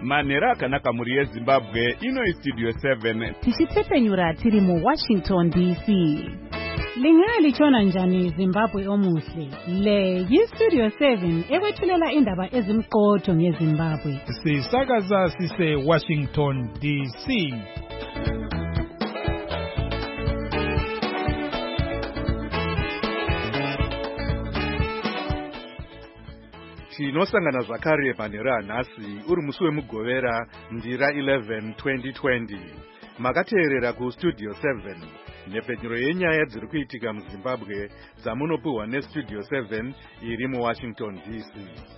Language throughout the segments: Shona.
manhero akanaka mhuri yezimbabwe. Ino istudio 7 tichitsepenyura tiri muWashington DC. Lingalichona njani Zimbabwe omuhle? Le yistudio 7 ekwethulela indaba ezimqotho ngeZimbabwe. Sisakaza sise Washington DC. Tinosangana zvakare panhero anhasi uri musi wemugovera ndira 11 2020. Makateerera kustudio 7 nhepfenyuro yenyaya dziri kuitika muZimbabwe dzamunopuhwa nestudio 7 iri muWashington DC.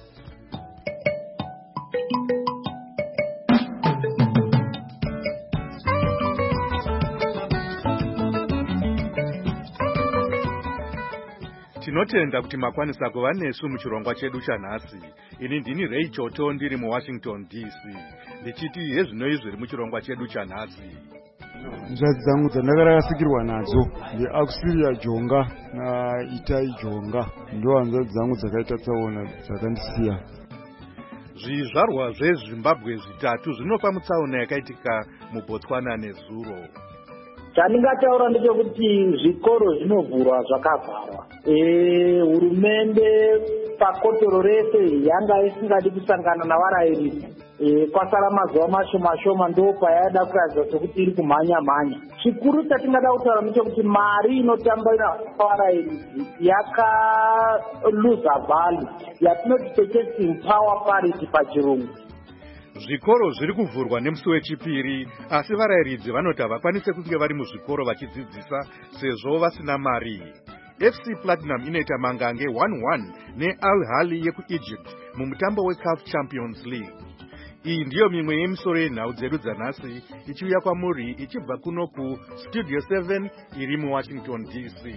Tinotenda kuti makwanisa kuva nesu muchirongwa chedu chanhasi. Ini ndini Ray Choto ndiri muWashington DC. Ndichiti hezvinoi zviri muchirongwa chedu chanhasi. Nzvadzi dzangu dzandakarasikirwa nadzo ndeAuxilia Jonga naItai Jonga ndo hanzvadzi dzangu dzakaita tsaona dzakandisiya. Zvizvarwa zveZimbabwe zvitatu zvinofa mutsaona yakaitika muBotswana nezuro. Chandingataura ndechekuti zvikoro zvinovhurwa zvakavharwa. Hurumende pakotoro rese yanga isingadi kusangana navarairidzi. Kwasara mazuva mashoma ndo payada kuratidza sokuti iri kumhanya. Chikuru chatingada kutaura ndechekuti mari inotambira varairidzi yakaluza value yatinoti purchasing power parity pachirungu. Zvikoro zviri kuvhurwa nemusi wechipiri, asi varairidzi vanoti havakwanise kunge vari muzvikoro vachidzidzisa sezvo vasina mari. FC Platinum inoita mangange 1-1 neAl Ahly yekuEgypt mumutambo weCAF Champions League. Iyi ndiyo mimwe yemisoro yenhau dzedu dzanhasi ichiuya kwamuri ichibva kuno kustudio 7 iri muWashington DC.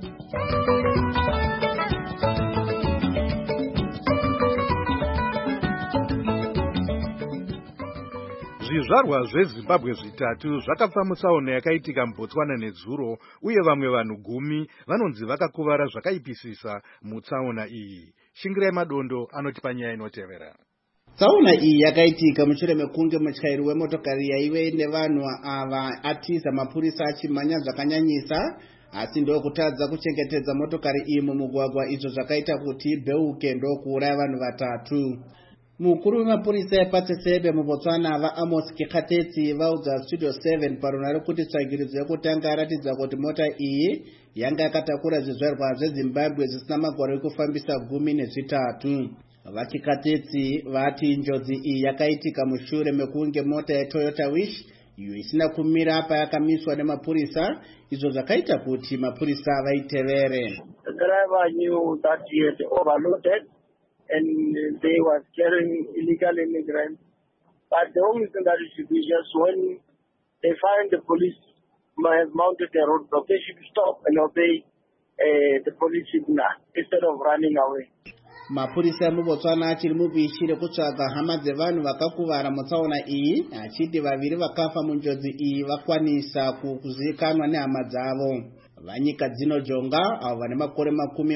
Zvizvarwa zveZimbabwe zvitatu zvakafa mutsaona yakaitika muBotswana nezuro, uye vamwe vanhu 10 vanonzi vakakuvara zvakaipisisa mutsaona iyi. Shingirai Madondo anotipa nyaya inotevera. Tsaona iyi yakaitika mushure mekunge mutyairi wemotokari yaive nevanhu ava atiza mapurisa achimhanya zvakanyanyisa, asi ndokutadza kuchengetedza motokari iyi mumugwagwa, izvo zvakaita kuti ibeuke ndokuuraya vanhu vatatu. Mukuru wemapurisa ePatsesebe muBotswana vaAmos Kekateti vaudza Studio 7 parunhare kuti tsvagiridzo yekutanga aratidza kuti mota iyi yanga yakatakura zvizvarwa zveZimbabwe zvisina magwaro ekufambisa 13. Vachikateti vati njodzi iyi yakaitika mushure mekunge mota yeToyota Wish iyo isina kumira payakamiswa nemapurisa, izvo zvakaita kuti mapurisa vaitevere. The driver knew that he had overloaded and they were carrying illegal immigrants. But the only thing that it should be just when they find the police have mounted a roadblock, they should stop and obey the police signal instead of running away. Mapurisa muBotswana achiri mubishi rekutsvaga hama dzevanhu vakakuvara mutsaona iyi, achiti vaviri vakafa munjodzi iyi vakwanisa kuzivikanwa nehama dzavo. Vanyika dzino Jonga avo vane makore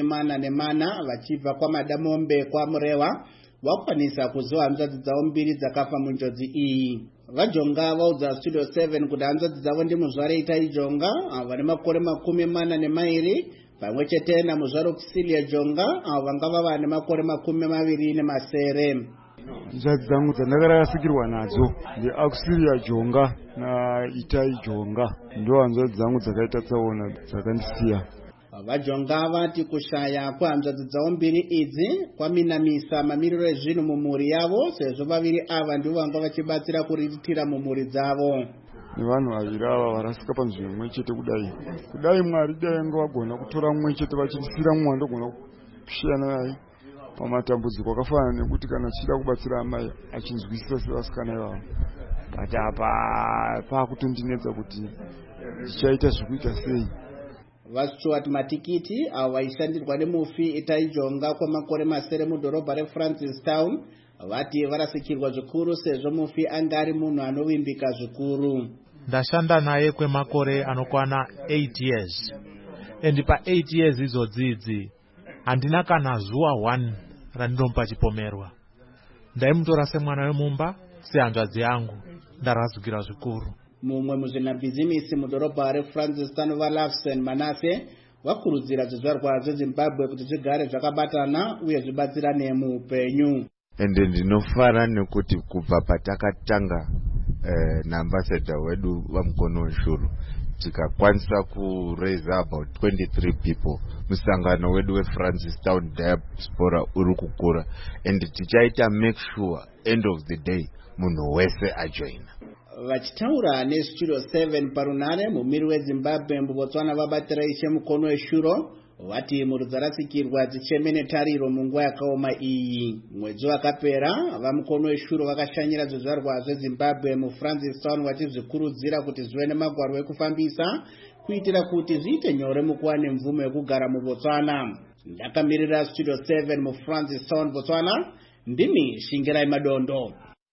44 vachibva kwaMadamombe kwaMurewa vakwanisa kuziva hanzvadzi dzavo 2 dzakafa munjodzi iyi. VaJonga vaudza Studio 7 kuti hanzvadzi dzavo ndimuzvare Itai Jonga avo vane makore 22 pamwe chete namuzvare Auxilia Jonga avo vanga vava nemakore 27. Nzvadzi dzangu dzandakarasikirwa nadzo ndeAuxilia Jonga naItai Jonga ndo hanzvadzi dzangu dzakaita tsaona dzakandisiya. VaJonga vati kushaya kwehanzvadzi dzavo 2 idzi kwaminamisa mamiriro ezvinhu mumhuri yavo, sezvo vaviri ava ndivo vanga vachibatsira kuriritira mumhuri dzavo. Nevanhu vaviri ava varasika panzvimbo imwe chete kudai Mwari dai anga vagona kutora mumwe chete vachitisira mumwe andogona kushiyana naye pamatambudziko akafanana nekuti kana achida kubatsira amai achinzwisisa sevasikana ivavo. But apa pakutondinetsa kuti ndichaita zvekuita sei. Vastuart matikiti avo vaishandirwa nemufi Itai Jonga kwamakore 9 mudhorobha reFrancistown vati varasikirwa zvikuru sezvo mufi anga ari munhu anovimbika zvikuru. Ndashanda naye kwemakore anokwana 8 years. And pa 8 years izodzidzi handina kana zuva 1 randinompa chipomerwa. Ndaimutora semwana wemumba sehanzvadzi yangu ndarazukira zvikuru. Mumwe muzvinabhizimisi mudhorobha reFrancistown vaLavsen Manasse vakurudzira zvizvarwa zveZimbabwe kuti zvigare zvakabatana uye zvibatsirane muupenyu. Ende ndinofara nekuti kubva patakatanga naambassador wedu vamukono weshuru tikakwanisa kuraise about 23 people. Musangano wedu weFrancistown diaspora uri kukura and tichaita make sure end of the day munhu wese ajoina. Vachitaura neStudio 7 parunare mumiri weZimbabwe muBotswana vabatira ishe mukono weshuro vati mhuri dzarasikirwa dzicheme netariro munguva yakaoma iyi. Mwedzi wakapera vamukono weshuro vakashanyira zvizvarwa zveZimbabwe muFrancistown vachizvikurudzira kuti zvive nemagwaro ekufambisa kuitira kuti zviite nyore mukuwana mvumo yekugara muBotswana. Ndakamirira Studio 7 muFrancistown Botswana, ndini Shingerai Madondo.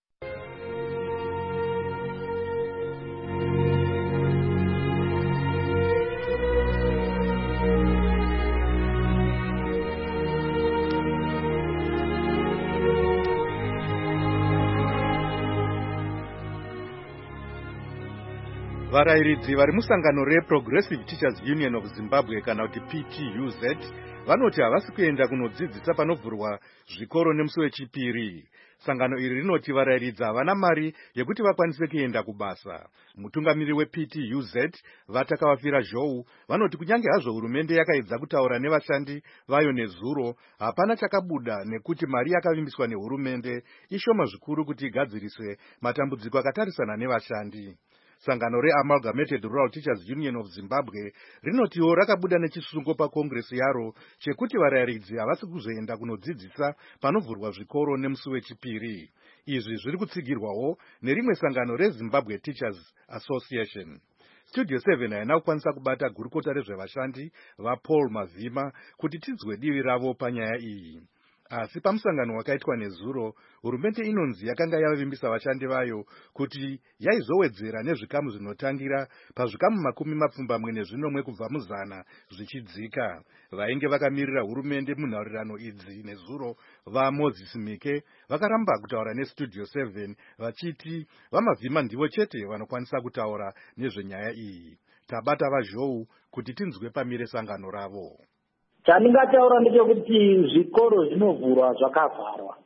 Varairidzi vari musangano reProgressive Teachers Union of Zimbabwe kana kuti PTUZ vanoti havasi kuenda kunodzidzisa panovhurwa zvikoro nemusi wechipiri. Sangano iri rinoti varairidzi havana mari yekuti vakwanise kuenda kubasa. Mutungamiri wePTUZ Vatakavafira Zhou vanoti kunyange hazvo hurumende yakaedza kutaura nevashandi vayo nezuro, hapana chakabuda nekuti mari yakavimbiswa nehurumende ishoma zvikuru kuti igadziriswe matambudziko akatarisana nevashandi. Sangano reAmalgamated Rural Teachers Union of Zimbabwe rinotiwo rakabuda nechisungo pakongresi yaro chekuti varairidzi havasi kuzoenda kunodzidzisa panovhurwa zvikoro nemusi wechipiri. Izvi zviri kutsigirwawo nerimwe sangano reZimbabwe Teachers Association. Studio 7 haina kukwanisa kubata gurukota rezvevashandi vaPaul Mavhima kuti tinzwe divi ravo panyaya iyi. Asi pamusangano wakaitwa nezuro, hurumende inonzi yakanga yavimbisa vashandi vayo kuti yaizowedzera nezvikamu zvinotangira pazvikamu 20 kubva muzana zvichidzika. Vainge vakamirira hurumende munhaurirano idzi nezuro vaMoses Mike vakaramba kutaura neStudio 7 vachiti vaMavhima ndivo chete vanokwanisa kutaura nezvenyaya iyi. Tabata vaZhou kuti tinzwe pamire sangano ravo. Chandingataura ndechekuti zvikoro zvinovhurwa zvakavharwa.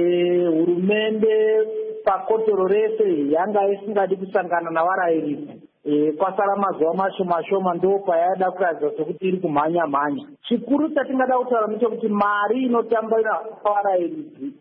Hurumende pakotoro rese yanga isingadi kusangana navarairidzi. Kwasara mazuva mashoma ndo payada kuratidza sekuti iri kumhanya. Chikuru chatingada kutaura ndechekuti mari inotambira varairidzi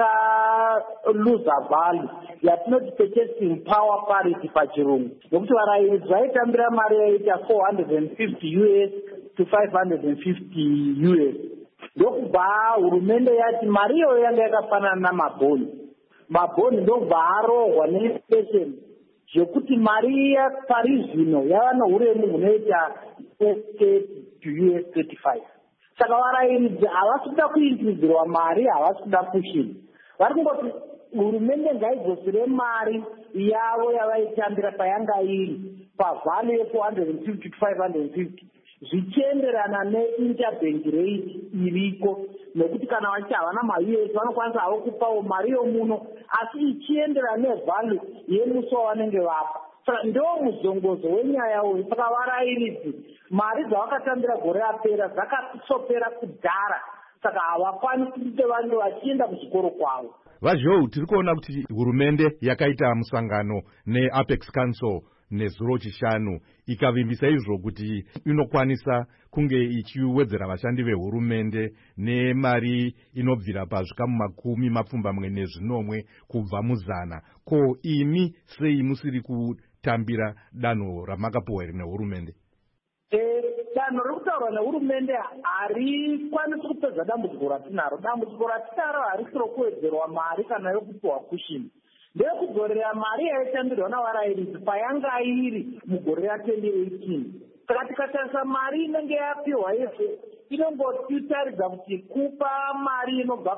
yakaluza value yatinoti purchasing power parity pachirungu. Nokuti varairidzi vaitambira mari yaita $450 US to $550 US. Ndokubva hurumende yati mari iyoyo yanga yakafanana namabhoni. Mabhoni ndokubva arohwa neinflation zvekuti mari yaparizvino yava nouremu hunoita $30 to US 35. Saka varairidzi havasi kuda kuinkrizirwa mari, havasi kuda pushini. Vari kungoti hurumende ngaidzosere mari yavo yavaitambira payanga iri pavhanu ye$450 to $550 zvichienderana neinterbank rate iriko, nekuti kana vachiti havana maUS vanokwanisa havo kupawo mari yomuno asi ichienderana nevalue yemusi wavanenge vapa. Saka ndo muzongozo wenyaya uyu. Saka varairidzi mari dzavakatambira gore rapera dzakasopera kudhara, saka havakwanisi kuti vange vachienda kuzvikoro kwavo. VaZhou, tiri kuona kuti hurumende yakaita musangano neApex Council nezuro chishanu ikavimbisa izvo kuti inokwanisa kunge ichiwedzera vashandi vehurumende nemari inobvira pazvikamu 20 kubva muzana. Ko imi sei musiri kutambira danho ramakapuwa iri nehurumende? Danho rokutaurwa nehurumende harikwanisi kupedza dambudziko ratinaro. Dambudziko ratinaro harisiro kuwedzerwa mari kana yokupiwa kushini. Ndeyekugorera mari yaitambirwa navarairidzi payanga iri mugore ra2018. Saka tikatarisa mari inenge yapiwa yese inongotaridza kuti kupa mari inobva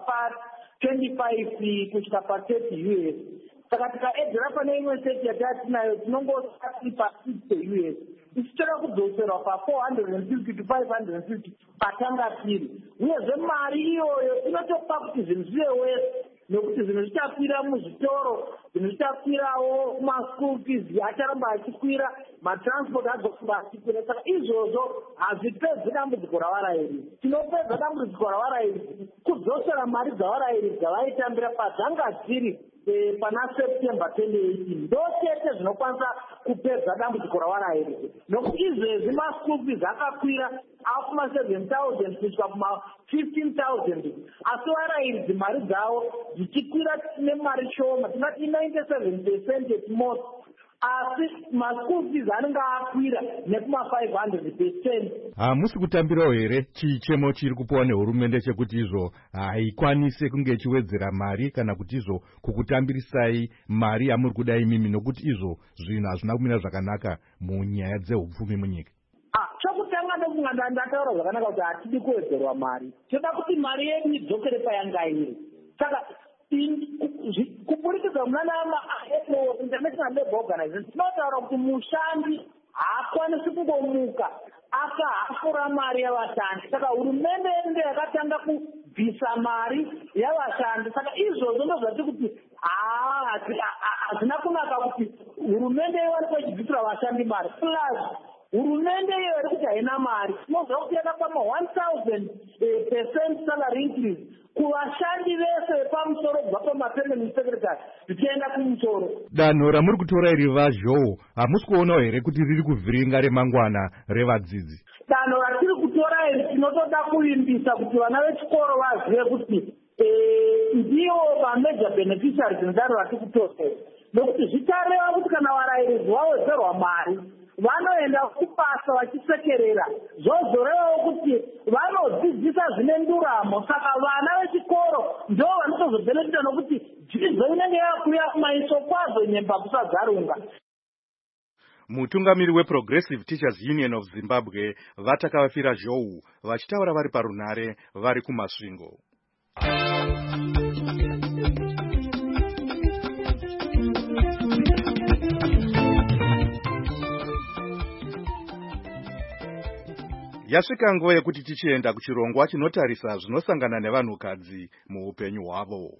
pa25 kusvika pa30 US. Saka tikaedzera pane imwe seti yatatinayo tinongosati pa60 US. Ichitora kudzoserwa pa450 to $550 patanga tiri. Uyezve mari iyoyo inotopa kuti zvinhu zvive wese nekuti zvinhu zvichakwira muzvitoro, zvinhu zvichakwirawo maschool fees acharamba achikwira, matransport agoramba achikwira. Saka izvozvo hazvipedzi dambudziko ravarayiri. Tinopedza dambudziko ravarayiri kudzosera mari dzavarayiri dzavaitambira padzanga dziri pana September 2018 ndo chete zvinokwanisa kupedza dambudziko ravarayiri, nokuti izvezvi maschool fees akakwira akuma 7,000 kusvika kuma 15,000, asi varayiri mari dzavo dzichikwira nemari shoma, tingati 97% at most, asi maschool fees anenge akwira nekuma 500%. Hamusi kutambirawo here chichemo chiri kupiwa nehurumende chekuti izvo haikwanise kunge ichiwedzera mari kana kuti izvo kukutambirisai mari yamuri kuda imimi, nokuti izvo zvinhu hazvina kumira zvakanaka munyaya dzehupfumi munyika? Chokutanga ndokunga ndataura zvakanaka kuti hatidi kuwedzerwa mari, toda kuti mari yedu idzokere payanga iri. Saka kuburikidza munana International Labour Organization tinotaura kuti mushandi haakwanisi kungomuka akahafura mari yavashandi. Saka hurumende ndiyo yakatanga kubvisa mari yavashandi. Saka izvozvo ndozvati kuti hazvina kunaka kuti hurumende iwanikwa ichibvisira vashandi mari, plus hurumende iyo iri kuti haina mari. Tinoziva kuti yakakwama 1,000% salary increase kuvashandi vese vepamusoro kubva pamapermanent secretary zvichienda kumusoro. Danho ramuri kutora iri vazhowo hamusi kuonawo here kuti riri kuvhiringa remangwana revadzidzi? Danho ratiri kutora iri tinotoda kuimbisa kuti vana vechikoro vazive kuti ndivo vamajor beneficiaries nedanho ratiri kutora, nokuti zvichareva kuti kana varayiri vawedzerwa mari vanoenda kubasa vachisekerera, zvozorevawo kuti vanodzidzisa zvine nduramo. Saka vana vechikoro ndo vanotozobhenefita nokuti dzidzo inenge yakuya kumaiso kwazo nyemba kusadzarunga. Mutungamiri weProgressive Teachers Union of Zimbabwe vatakavafira zhou vachitaura vari parunhare vari kumasvingo. Yasvika nguva yekuti tichienda kuchirongwa chinotarisa zvinosangana nevanhukadzi muupenyu hwavo.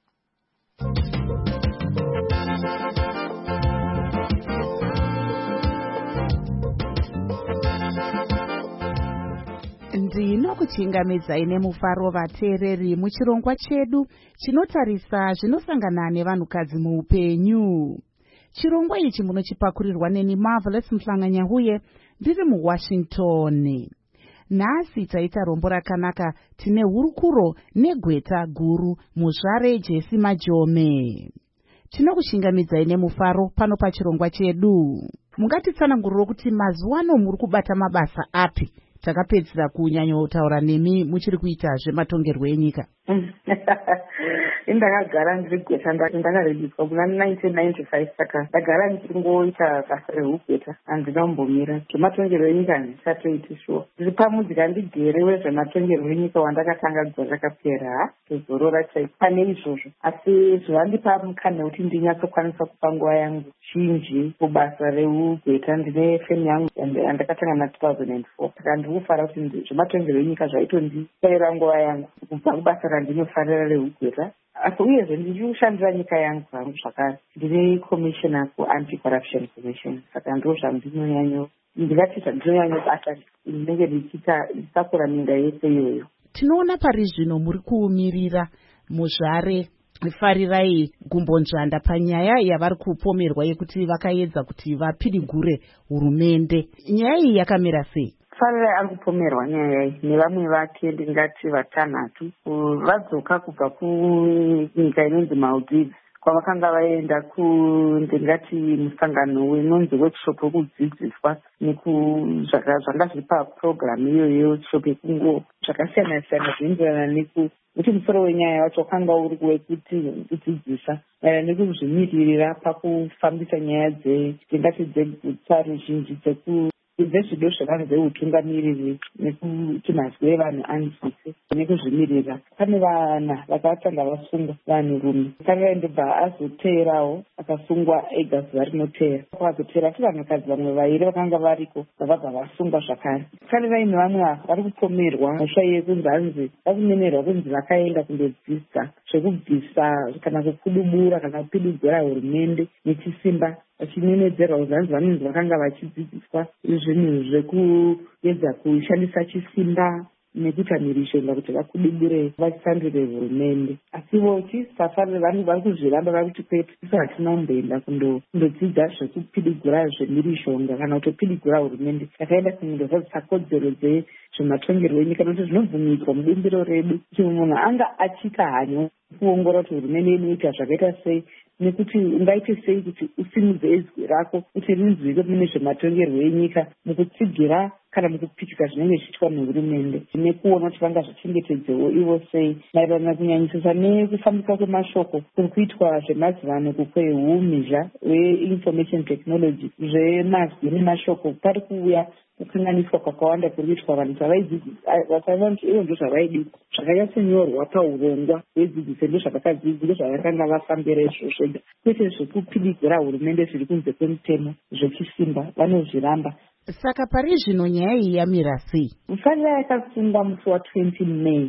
Ndinokuchingamidzai nemufaro vateereri muchirongwa chedu chinotarisa zvinosangana nevanhukadzi muupenyu. Chirongwa ichi munochipakurirwa neni Marvelous Mhlanganyahuye ndiri muWashington. Nhasi taita rombo rakanaka, tine hurukuro negweta guru muzvare Jesse Majome. Tinokuchingamidzai nemufaro pano pachirongwa chedu. Mungatitsanangurire kuti mazuwano muri kubata mabasa api? Takapedzera kunyanyotaura nemi muchiri kuita zvematongerwo enyika. Indakagara ndiri gweta ndakarediswa kuna 1995 saka ndagara ndichingoita basa rehugweta handinambomira zvematongerwo enyika ndisatoiti shuwa. Ndiri pamudzika ndigere wezvematongerwo enyika wandakatanga gore rakapera tozorora chaiko pane izvozvo, asi zvandipa mukana kuti ndinyatsokwanisa kupa nguva yangu zhinji kubasa rehugweta. Ndine femu yangu yandakatanga na2004 saka ndikufara kuti zvematongerwo enyika zvaitondipaira nguva yangu kubva kubasa randinofarira rehugweta. Asi uyezve ndiri kushandira nyika yangu hangu zvakare. Ndine commissioner ku-anti-corruption commission, saka ndo ndingati zvandinonyanyobata ndinenge ndichitakura minda yese iyoyo. Tinoona pari zvino muri kuumirira muzvare farirai gumbonzvanda panyaya yavari kupomerwa yekuti vakaedza kuti vapirigure hurumende. Nyaya iyi yakamira sei? Farirai ari kupomerwa nyaya iyi nevamwe vake ndingati vatanhatu vadzoka kubva kunyika inonzi Maldives kwavakanga vaenda ndingati musangano wenonzi workshop wekudzidziswa zvanga zviri paprogramu iyoyo workshop yekungo zvakasiyana siyana zvinoenderana nekuti musoro wenyaya wacho wakanga uri wekuti kudzidzisa nekuzvimiririra pakufambisa nyaya dzingati dzeguta ruzhinji zvezvido zvevanhu zveutungamiriri nekuti mazwi evanhu anzwise nekuzvimirira. Pane vana vakatanga vasungwa, vanhurume akarira ndobva azoteerawo akasungwa ega zuva rinoteera. Akazoteera futi vanhukadzi vamwe vairi vakanga variko vabva vasungwa zvakare. Kare vaine vamwe vari kupomerwa mhosva yekunzi hanzi vakumenerwa kunzi vakaenda kundodzisa zvekubvisa kana kukudubura kana kupidigura hurumende nechisimba vachinenedzerwa kuti hanzi vanonzi vakanga vachidzidziswa zvinhu zvekuedza kushandisa chisimba nekuita mhirizhonga kuti vakudubure vachisandure hurumende. Asivo chisafarire vanhu vari kuzviramba vari kuti kwete isu hatina kumboenda kundodzidza zvekupidigura zvemhirizhonga kana kutopidigura hurumende. Takaenda kundodzisa kodzero dzezvematongerwo enyika nokuti zvinobvumidzwa mubumbiro redu kuti munhu anga achita hanyo kuongorora kuti hurumende inoita zvakaita sei nekuti ungaite sei kuti usimudze izwi rako kuti rinzwike mune zvematongerwo enyika mukutsigira kana mukupikisa zvinenge zvichiitwa nehurumende nekuona kuti vanga zvichengetedzewo ivo sei maererano nekunyanyisisa nekufambisa kwemashoko kuri kuitwa zvemazivano kwehumhizha hweinformation technology zvemazwi nemashoko pari kuuya kukanganiswa kwakawanda kuri kuitwa vanhu vasaiva kuti ivo ndo zvavaidi zvakanyatsinyorwa paurongwa hwedzidziso ndo zvavakadzidziro zvavakanga vafambira izvo zvega kwete zvekupidigura hurumende zviri kunze kwemutemo zvechisimba vanozviramba. Saka pari zvino nyaya iyi yamira sei? Mufarira yakasungwa musi wa20 May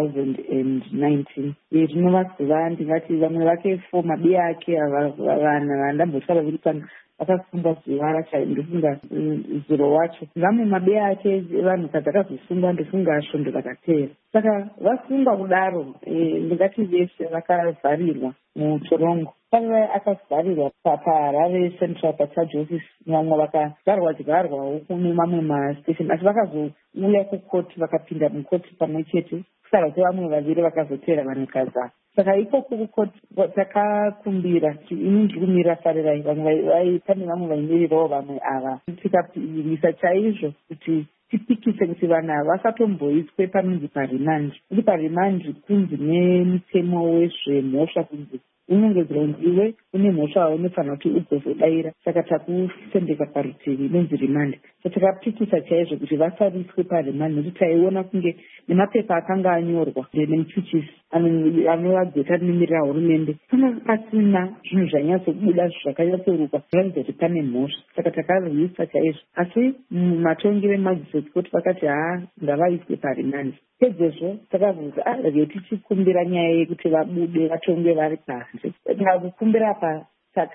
2019 rinova zuva ndingati vamwe vake 4 mabiya ake vanhu vandambotara viripano vakasungwa zuva racho ndofunga zuro wacho. Vamwe mabiya ake vanhukadzi akazosungwa ndofunga svondo rakateera. Saka vasungwa kudaro ndingati vese vakavharirwa mutorongo. Pane akavharirwa paHarare Central Charge Office, vamwe vakagarwa kune mamwe mastation asi vakazouya kukoti vakapinda mukoti pamwe chete kusara kwevamwe vaviri vakazoteera vanhukadzi. Saka ikoko kukoti takakumbira kuti ini ndiri kumirira farirai vamwe pane vamwe vaimirirawo vamwe ava tikapirisa chaizvo kuti tipikise kuti vanhu ava vasatomboiswe panonzi parimandi. Kuti parimandi kunzi nemutemo wezvemhosva kunzi unongedzera kunzi iwe une mhosva waunofanira kuti ugozodaira. Saka takusendeka parutivi inonzi rimandi. Takapikisa chaizvo kuti vasariswe parimandi nekuti taiona kunge nemapepa akanga anyorwa nemuchuchisi anovadzeta rinomirira hurumende panga pasina zvinhu zvanyatsobuda zvakanyatsoruka zvinoratidza kuti pane mhosva. Saka takarwisa chaizvo asi matongere emadziso kuti vakati ngavaiswe parimandi. Pedzezvo takabvunza rege tichikumbira nyaya yekuti vabude vatongwe vari panze. Takakumbira apa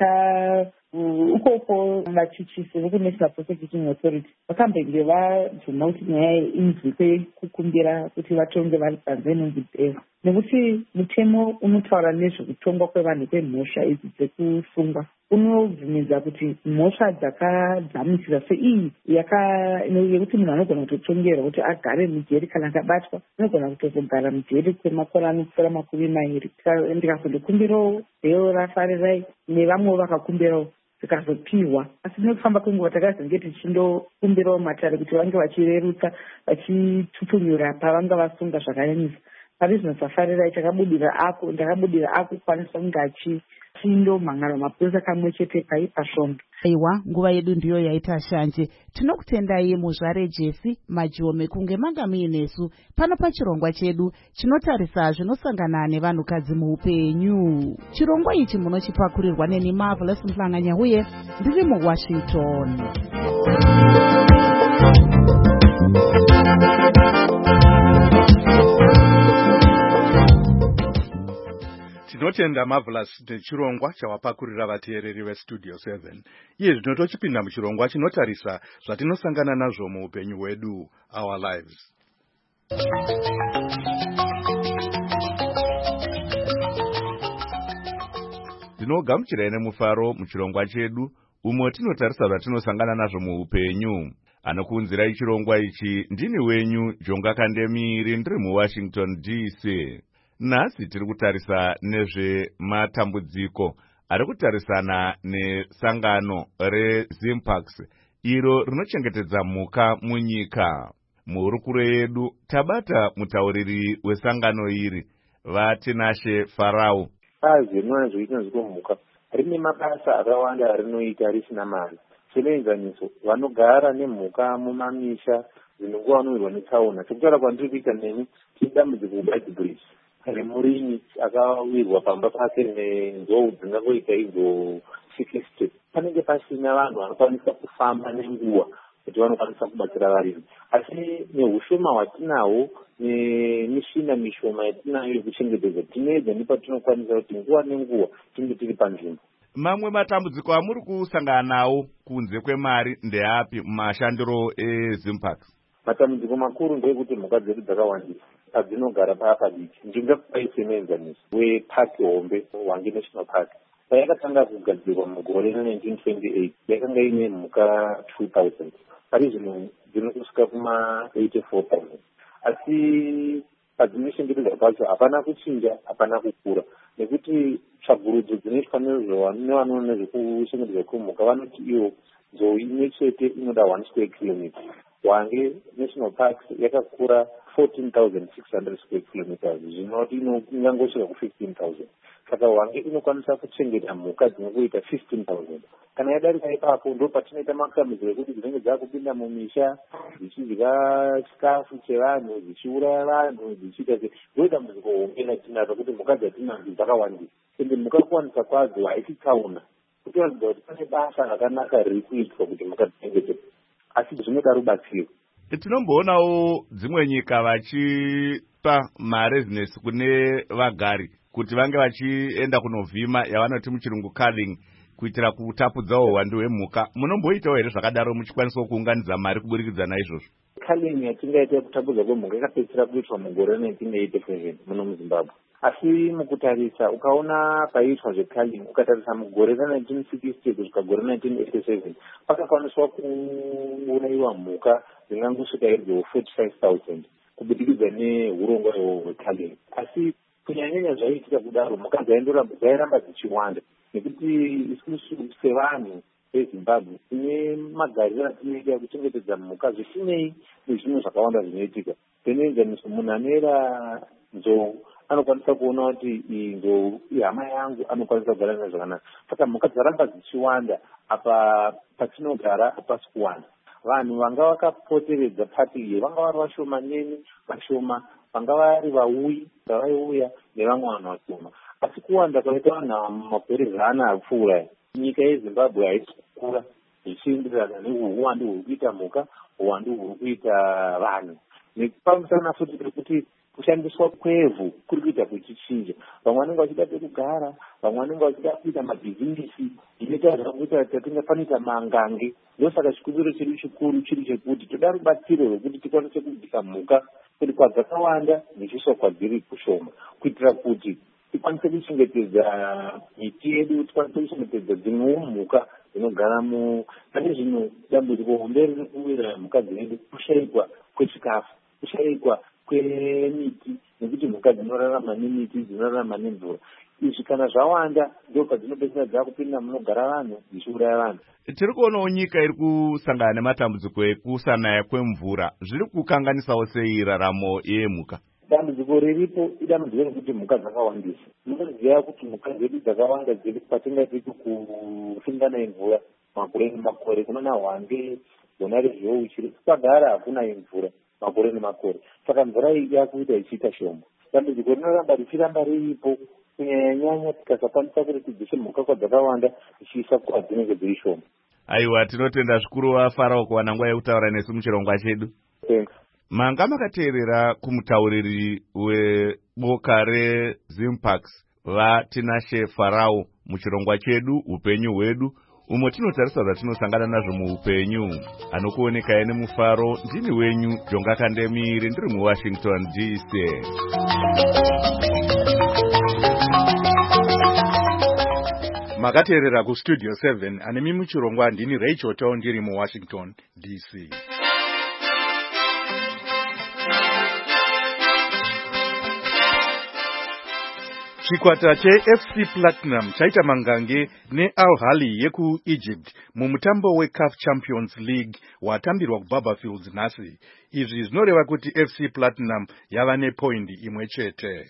ukoko vachichisi vekunational prosecuting authority vakambenge vabvuma kuti nyaya inzwike kukumbira kuti vatonge vari panze inonzi bhero nekuti mutemo unotaura nezvekutongwa kwevanhu kwemhosva idzi dzekusungwa unobvumidza kuti mhosva dzakadzamisira seiyi yekuti munhu anogona kutotongerwa kuti agare mujeri kana akabatwa anogona kutozogara mujeri kwemakore anopfuura 20. Ndikazondokumbirawo bhero rafarirai nevamwewo vakakumbirawo zvikazopihwa asi nekufamba kwenguva takazenge tichindokumbirawo matare kuti vange vachirerutsa vachitutunyura pavanga vasunga zvakanyanyisa. Pari zvino safarirai ndakabudira akukwanisa kunge achindomhangana mapurisa kamwe chete paipasvondo. Aiwa, nguva yedu ndiyo yaita shanje. Tinokutendai muzvare Jesi Majome kunge manga muinesu pano pachirongwa chedu chinotarisa zvinosangana nevanhukadzi muupenyu. Chirongwa ichi munochipakurirwa neni Marvelous Mhlanganya uye ndiri muWashington. Tinotenda Marvelous nechirongwa chawapakurira vateereri veStudio 7. Iye zvino tochipinda muchirongwa chinotarisa zvatinosangana nazvo muupenyu hwedu, our lives. Tinogamuchirai nemufaro muchirongwa chedu umo tinotarisa zvatinosangana nazvo muupenyu. Anokuunzirai chirongwa ichi ndini wenyu Jonga Kandemiri ndiri muWashington DC. Nhasi tiri kutarisa nezvematambudziko ari kutarisana nesangano reZimpax iro rinochengetedza mhuka munyika. Muhurukuro yedu tabata mutauriri wesangano iri Vatinashe Farau. Bazi rinoona zvinoitwa zvemhuka rine mabasa akawanda rinoita risina mari. chinoenzaniso vanogara nemhuka mumamisha dzinonguva vanowirwa netsaona. chekutaura kwandiri kuita neni chidambudziko kubhaibhuriji remurimi akawirwa pamba pake nenzou dzingangoita idzo 60. panenge pasina vanhu vanokwanisa kufamba nenguva kuti vanokwanisa kubatsira varimi, asi neushoma hwatinahwo nemishina mishoma yatinayo yekuchengetedza tinoedza nepatinokwanisa kuti nguva nenguva tinge tiri panzvimbo. Mamwe matambudziko amuri kusangana nawo kunze kwemari ndeapi mumashandiro eZimparks? Matambudziko makuru ndeyekuti mhuka dzedu dzakawandisa padzinogara padiki. Ndingakupai semuenzaniso wepaki hombe Hwange National Park. Payakatanga kugadzirwa mugore ra1928 yakanga ine mhuka 2000. Pari zvino dzinokusvika kuma84,000. Asi padzinoshengetedzwa pacho hapana kuchinja, hapana kukura, nekuti tsvagurudzo dzinoitwa nevanoona nezvekuchengetedzwa kwemhuka vanoti iwo nzou imwe chete inoda 1 square kilometer. Hwange National Park yakakura 14,600 square kilometers, zvinoti ingangosvika ku15,000. Saka Hwange inokwanisa kuchengeta mhuka dzinongoita 15,000. Kana yadarika ipapo ndo patinoita makambidzo ekuti dzinenge dzakupinda mumisha dzichidya chikafu chevanhu, dzichiuraya vanhu, dzichiita ndoidambudziko hombe ratinaro kuti mhuka dzatinadzo dzakawandisa, ende mhuka kuwanisa kwadzo haisi tsaona. Kutoratidza kuti pane basa rakanaka riri kuitwa kuti mhuka dzichengetedzwe, asi zvinoda rubatsiro. Tinomboonawo dzimwe nyika vachipa marezinesi kune vagari kuti vange vachienda kunovhima yavanoti muchirungu culling kuitira kutapudzawo uwandu hwemhuka. Munomboitawo here zvakadaro muchikwanisawo kuunganidza mari kuburikidza naizvozvo? Culling yatingaita yekutapudza kwemhuka yakapedzisira kuitwa mugore 1987 muno muZimbabwe. Asi mukutarisa ukaona paiitwa zveculling ukatarisa mugore ra1960 kusvika gore 1987 pakakwaniswa kuurayiwa mhuka dzingangosvika idzo 45,000 kubudikidza neurongwa hweculling. Asi kunyanyanya zvaiitika kudaro mhuka dzairamba dzichiwanda nekuti isusu sevanhu veZimbabwe tine magariro atinoita ekuchengetedza mhuka zvisinei nezvimwe zvakawanda zvinoitika. Penoenzaniso munhu anoera nzou anokwanisa kuona kuti iyi nzou ihama yangu, anokwanisa kugara nayo zvakanaka. Saka mhuka dzaramba dzichiwanda apa patinogara hapasi kuwanda. Vanhu vanga vakapoteredza pati iyi vanga vari vashomaneni vashoma, vanga vari vauyi vaiuya nevamwe vanhu vashoma. Asi kuwanda kwaita vanhu makore 100 apfuura, nyika yeZimbabwe haisi kukura zvichienderana neuwandu huri kuita mhuka, uwandu huri kuita vanhu. Nepamusana futi pekuti kushandiswa kwevhu kuri kuita kuchichinja. Vamwe vanenge vachida pekugara, vamwe vanenge vachida kuita mabhizinisi, inoita zvakuita tatinga panoita mangange. Ndosaka chikumbiro chedu chikuru chiri chekuti toda rubatsiro rwekuti tikwanise kubvisa mhuka kuti kwadzakawanda nechiswa kwadziri kushoma, kuitira kuti tikwanise kuchengetedza miti yedu, tikwanise kuchengetedza dzimwewo mhuka dzinogara pane zvino dambudziko hombe riri kuwira mhuka dzedu kushayikwa kwechikafu, kushayikwa kwemiti, nekuti mhuka dzinorarama nemiti, dzinorarama nemvura. Izvi kana zvawanda ndo padzinopedzisira dzakupinda munogara vanhu dzichiuraya vanhu. Tiri kuonawo nyika iri kusangana nematambudziko ekusanaya kwemvura. Zviri kukanganisawo sei raramo yemhuka? Dambudziko riripo idambudziko rekuti mhuka dzakawandisa. Munoziva kuti mhuka dzedu dzakawanda dziri patingati kusingana imvura makore nemakore. Kunoona Hwange, gona rezhou chiri kwagara hakuna imvura makore nemakore. Saka mvura iyi yakuita ichiita shoma. Dambudziko rinoramba richiramba riripo kunyanya tikasakwanisa kuti tidzise mhuka kwadzakawanda tichiisa kwadzinenge dziri shoma. Aiwa, tinotenda zvikuru vaFarao kuwana nguva yekutaura nesu muchirongwa chedu. Thanks. Manga makateerera kumutauriri weboka reZimparks vaTinashe Farao muchirongwa chedu upenyu hwedu, umo tinotarisa zvatinosangana nazvo muupenyu. Anokuonekai nemufaro ndini wenyu Jonga Kandemiri, ndiri muWashington DC. Makateerera kustudio 7 anemi muchirongwa ndini Rachel Tao ndiri muWashington DC. Chikwata cheFC Platinum chaita mangange neAl Ahly yekuEgypt mumutambo weCAF Champions League watambirwa kuBaba Fields nhasi. Izvi zvinoreva kuti FC Platinum yava nepoindi imwe chete.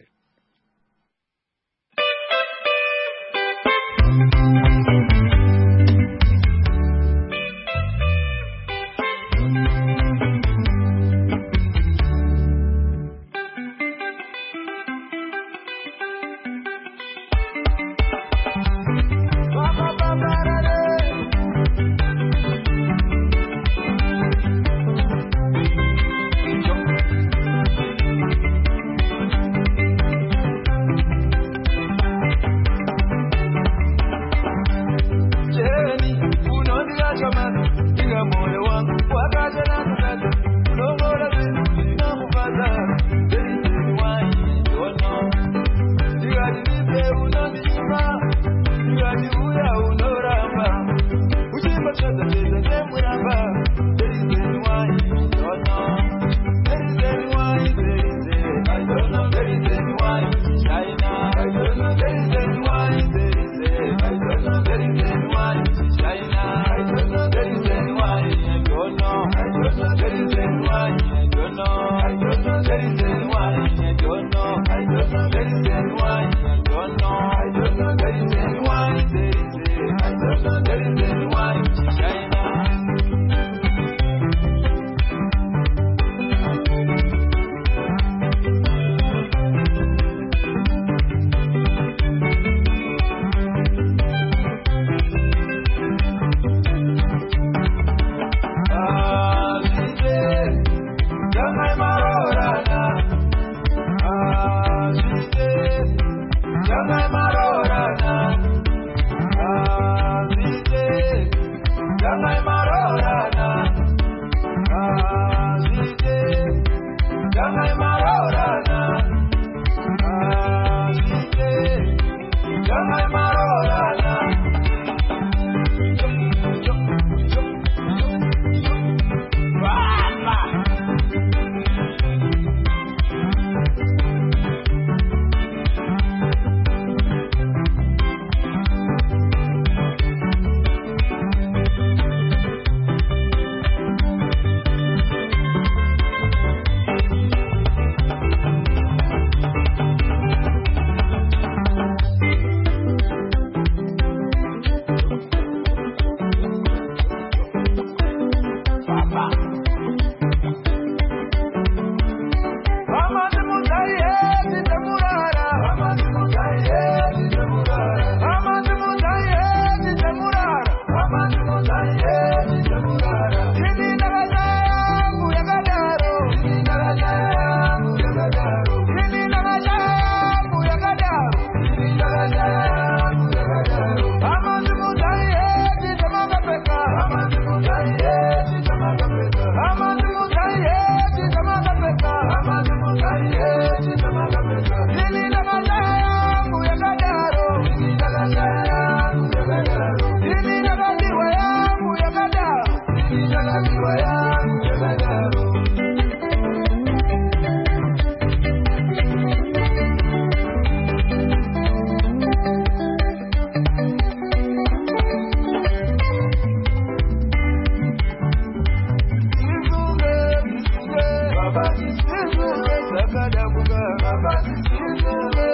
Takadamuga, Isuke,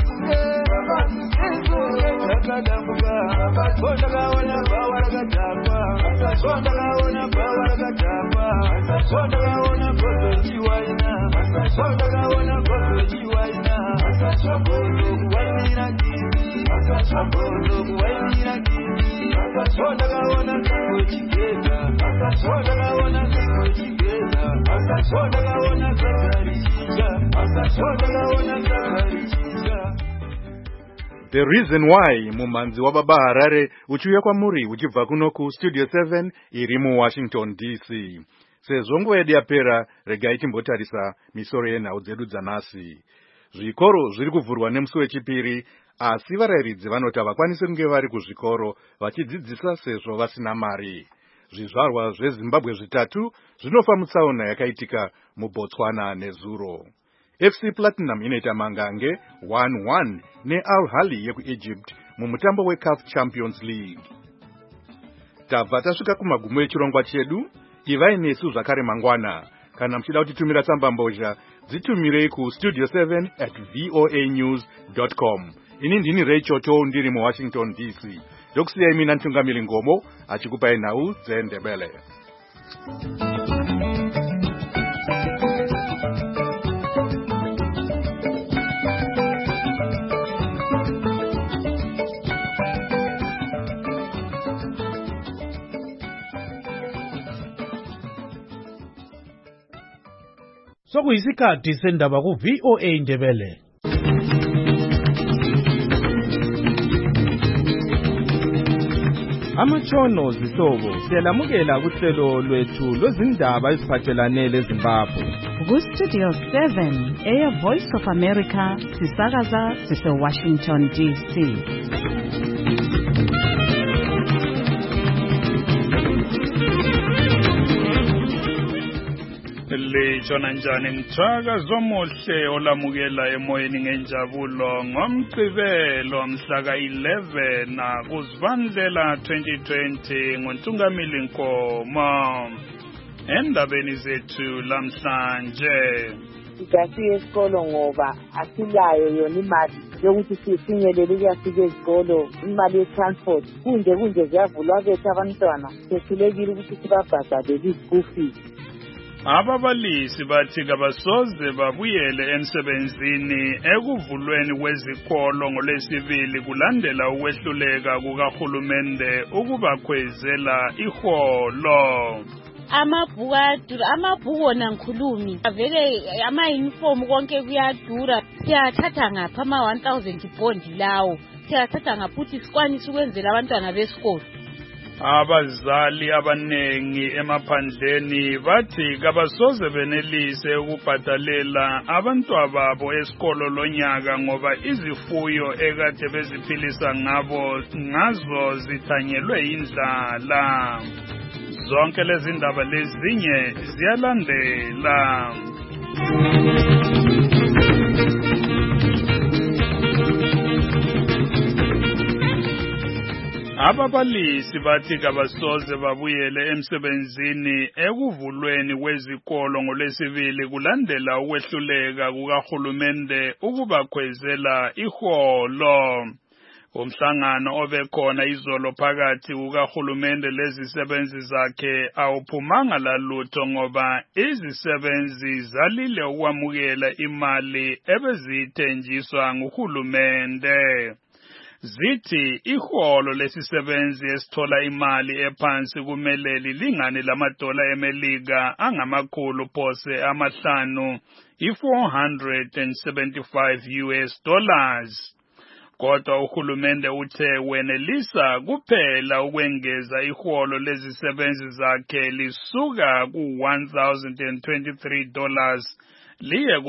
Takadamuga, Kondagawana Bawaragajapa, Kondagawana Bawaragajapa, Kondagawana Kotojiwaina, Kondagawana Kotojiwaina, Sabodo Wainira Kibi, Sabodo Wainira Kibi, Kondagawana Kojigeda, Kondagawana Kojigeda, Kondagawana Kakarija, Kondagawana Kakarija. The reason why mumanzi wababa Harare uchiuya kwamuri uchibva kuno ku Studio 7 iri mu Washington DC. Sezongo yedu yapera regai timbotarisa misoro yenhau dzedu dzanhasi. Zvikoro zviri kuvhurwa nemusi wechipiri, asi varairidzi vanoti havakwanisi kunge vari kuzvikoro vachidzidzisa sezvo vasina mari. Zvizvarwa zveZimbabwe zvitatu zvinofa mutsaona yakaitika muBotswana nezuro. FC Platinum inoita mangange 1-1 neAl Ahly yekuEgypt mumutambo weCAF Champions League. Tabva tasvika kumagumo echirongwa chedu. Ivai nesu zvakare mangwana. Kana muchida kutitumira tsamba mbozha, dzitumirei ku studio7@voanews.com. Ini ndini Ray Choto ndiri mu Washington DC. Ndokusiyai mina Ntungamiri Ngomo achikupai nhau dzeNdebele. Sokuyisikhathi sendaba ku VOA Ndebele. Amatshono zihlobo siyalamukela kuhlelo lwethu lwezindaba eziphathelane leZimbabwe. Ku Studio 7 Air Voice of America sisakaza sise Washington DC. Lejona njani mthaka zomuhle olamukela emoyeni ngenjabulo ngomgcibelo mhla ka-11 kuZibandlela 2020 ngoNtungamili Nkomo. Endabeni zethu lamhlanje Sigasiye esikolo ngoba asilayo yona imali yokuthi sifinyelele ukuyafika ezikolo, imali ye-transport kunje ziyavulwa bethu abantwana sesilekile ukuthi sibabhadalele i-school fees. Ababalisi bathi kabasoze babuyele emsebenzini ekuvulweni kwezikolo ngoLwesibili kulandela ukwehluleka kukahulumende ukubakhwezela iholo. Amabhuku ayadura, amabhuku wona ngikhulumi vele ama-uniform konke kuyadura. Siyathatha ngapha ama-1000 bond lawo, siyathatha ngapha ukuthi sikwanise ukwenzela abantwana besikolo. Abazali abanengi emaphandleni bathi kabasoze benelise ukubhadalela abantwababo esikolo lonyaka ngoba izifuyo ekade beziphilisa ngazo zithanyelwe indlala. Zonke lezi ndaba lezinye ziyalandela. Ababalisi bathi kabasoze babuyele emsebenzini ekuvulweni kwezikolo ngoLwesibili kulandela ukwehluleka kukahulumende ukubakhwezela iholo. Umhlangano obekhona izolo phakathi kukahulumende lezisebenzi zakhe awuphumanga lalutho ngoba izisebenzi zalile ukwamukela imali ebezithenjiswa nguhulumende. Zithi iholo lesisebenzi esithola imali ephansi kumele lilingane lamadola eMelika angamakhulu phose amahlanu $475 US. Kodwa uhulumende uthe wenelisa kuphela ukwengeza iholo lezisebenzi zakhe lisuka ku$1,023 liye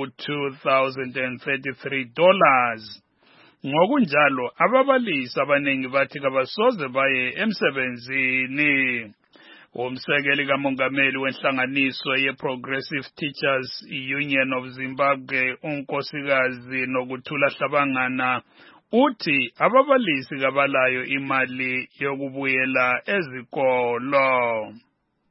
ku$2,033. Ngokunjalo ababalisi abaningi bathi kabasoze baye emsebenzini. Umsekeli kamongameli wenhlanganiso ye-Progressive Teachers Union of Zimbabwe unkosikazi Nokuthula Hlabangana uthi ababalisi kabalayo imali yokubuyela ezikolo.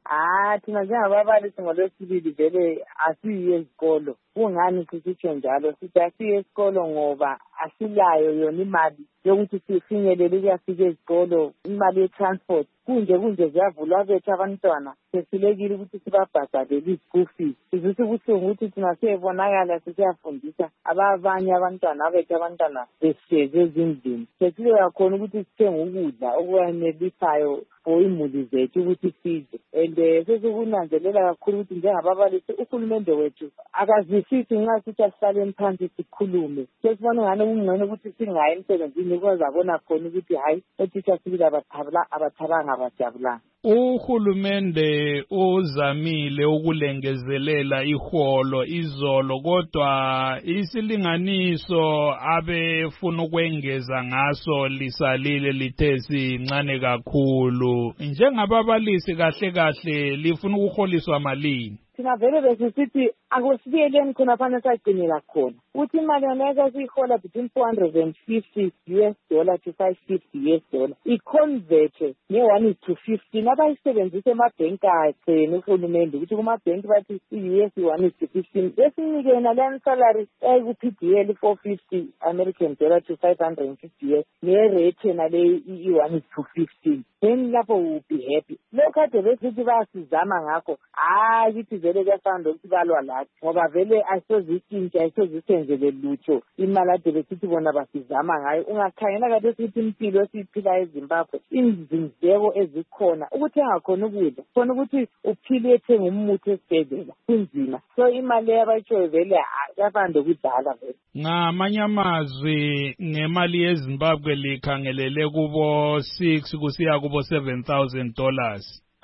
thina njengababalisi ngolwesibili vele asiyi ezikolo. Kungani sisitsho njalo? Sithi asiyi esikolo ngoba asilayo yona imali yokuthi sifinyelele ukuyafika ezikolo, imali ye-transport. Kunje ziyavulwa bethu abantwana, sesilekile ukuthi sibabhadalele i-school fees. Sizwisa ubuhlungu ukuthi thina siyebonakala sisiyafundisa abanye abantwana bethu, abantwana besihlezi ezindlini. Sesile kakhona ukuthi sithenge ukudla okwanelisayo for imuli zethu ukuthi sidle. And sesikunanzelela kakhulu ukuthi njengababalisi uhulumende wethu akazwisisi nxa sithi asihlaleni phansi sikhulume. Sesibona ngani kungcono ukuthi singayi emsebenzini because abona khona ukuthi hayi othisha sibili abathabanga abajabulanga. Uhulumende uzamile ukulengezelela iholo izolo, kodwa isilinganiso abefuna ukwengeza ngaso lisalile lithe sincane kakhulu. Njengababalisi kahle lifuna ukuholiswa malini? Thina vele besisithi akusibiyeleni khona phana sagcinela khona ukuthi imali yonke siyihola between $450 to $550 iconvert ne-1:15 abayisebenzisa emabhenki agcene uhulumende ukuthi kumabhenki bathi i-US 1:15 besinike yona leyo salary ku-PDL $450 American dollar to $550 ne-rate yena le i-1:15. Then lapho will be happy. Lokho kade besithi bayasizama ngakho kithi vele kuyafanda ukuthi balwa lathi ngoba vele ayisozitshintsha ayisozisenzele lutho imali ade besithi bona basizama ngayo. Ungakhangela kade sithi impilo esiyiphila eZimbabwe izindleko ezikhona ukuthenga khona ukudla khona ukuthi uphile ethenga umuthi esibhedlela kunzima. So imali yabayitshoyo vele kuyafanda ukudala vele. Ngamanye amazwi ngemali yeZimbabwe likhangelele kubo 6 kusiya kubo $7,000.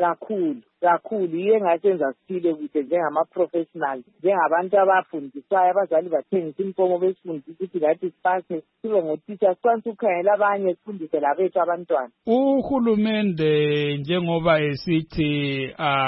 Kakhulu iye ngasenza siphile kuhle njengama-professional, njengabantu abafundisayo, abazali bathengisa impomo besifundisa ukuthi lathi sipase sibe ngotitsha sikwanisa ukukhangela abanye sifundise labethu abantwana. Uhulumende njengoba esithi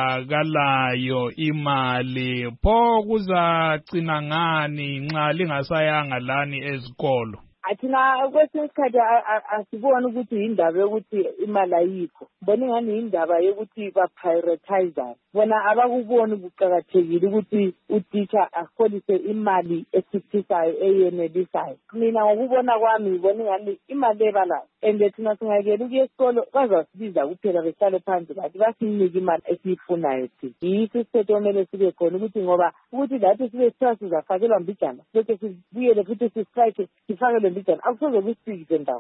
akalayo imali, pho kuzacina ngani nxa lingasayanga lani ezikolo? Athina kwesinye isikhathi asiboni ukuthi yindaba yokuthi imali ayikho, bona ingani yindaba yokuthi ba-prioritize. Bona abakuboni kuqakathekile ukuthi utitsha aholise imali esithisayo eyenelisayo. Mina ngokubona kwami ngibona ingani imali ebalayo, and thina singayekela ukuya esikolo bazasibiza kuphela behlale phansi bathi basinike imali esiyifunayo thina. Yiso isithethe omele sibe khona ukuthi ngoba ukuthi lathi sibe sithiwa sizafakelwa mbijana bese sibuyele futhi sistrike sifakelwe mbijana akusoze kusifikise ndawo.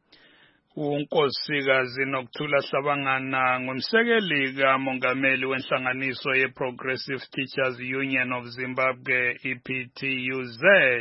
uNkosikazi Nokuthula Hlabangana ngumsekeli kamongameli wenhlanganiso ye-Progressive Teachers Union of Zimbabwe EPTUZ.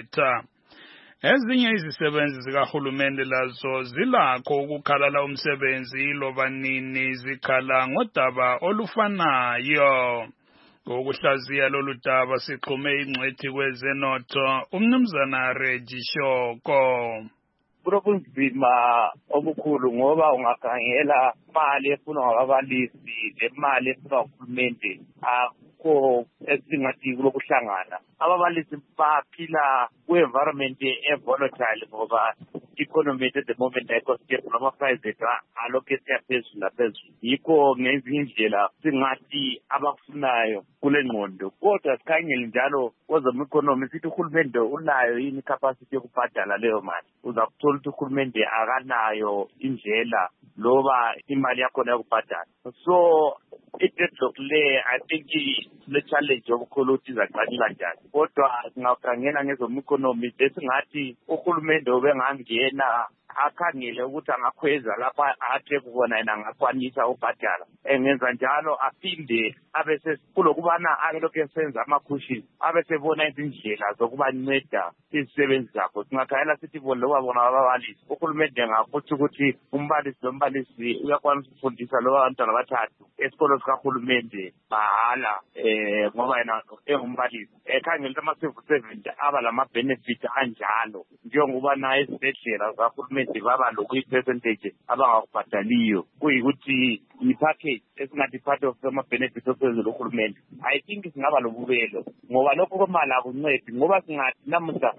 Ezinye izisebenzi zikahulumende lazo zilakho ukukhalala umsebenzi loba nini zikhala ngodaba olufanayo. Ngokuhlaziya lolu daba sixhume ingcwethi kwezenotho umnumzana Reggie Shoko. Kunzima obukhulu ngoba ungakhangela imali efunwa ngababalisi lemali efunwa nguhulumende akho esingathi kulokuhlangana. Ababalisi baphila ku-environment e-volatile ngoba economy at the moment ayikho stable noma private alokhu esiyaphezulu naphezulu. Yikho ngezinye indlela singathi abakufunayo kule ngqondo, kodwa sikhangele njalo kwezom-economy sithi uhulumende unayo yini capacity yokubhadala leyo mali. Uzakuthola ukuthi uhulumende akanayo indlela loba imali yakhona yokubhadala. So i-deadlock le I think le challenge yokukhulu ukuthi izaqalela njani, kodwa singakhangela ngezom-economy besingathi uhulumende ubengangena akhangele ukuthi angakhweza lapha athe kubona yena angakwanisa ubhadala. Engenza njalo aphinde abese kulokubana alokhu esenza amakhushi abesebona izindlela zokubanceda izisebenzi zakho. Singakhayela sithi bona ababalisi uhulumende ngakuthi ukuthi umbalisi nombalisi uyakwanisa ukufundisa lo bantwana bathathu esikolo sikahulumende mahala ngoba yena engumbalisi. Ekhangela ama-civil servant aba lama-benefit anjalo njengoba naye ezibhedlela zikahulumende baba lokuyi-percentage abangakubhadaliyo kuyikuthi i-package esingathi part of ama-benefits ophezulu uhulumende. I think singaba lobubelo ngoba lokho kwemali akuncedi ngoba singathi namuhla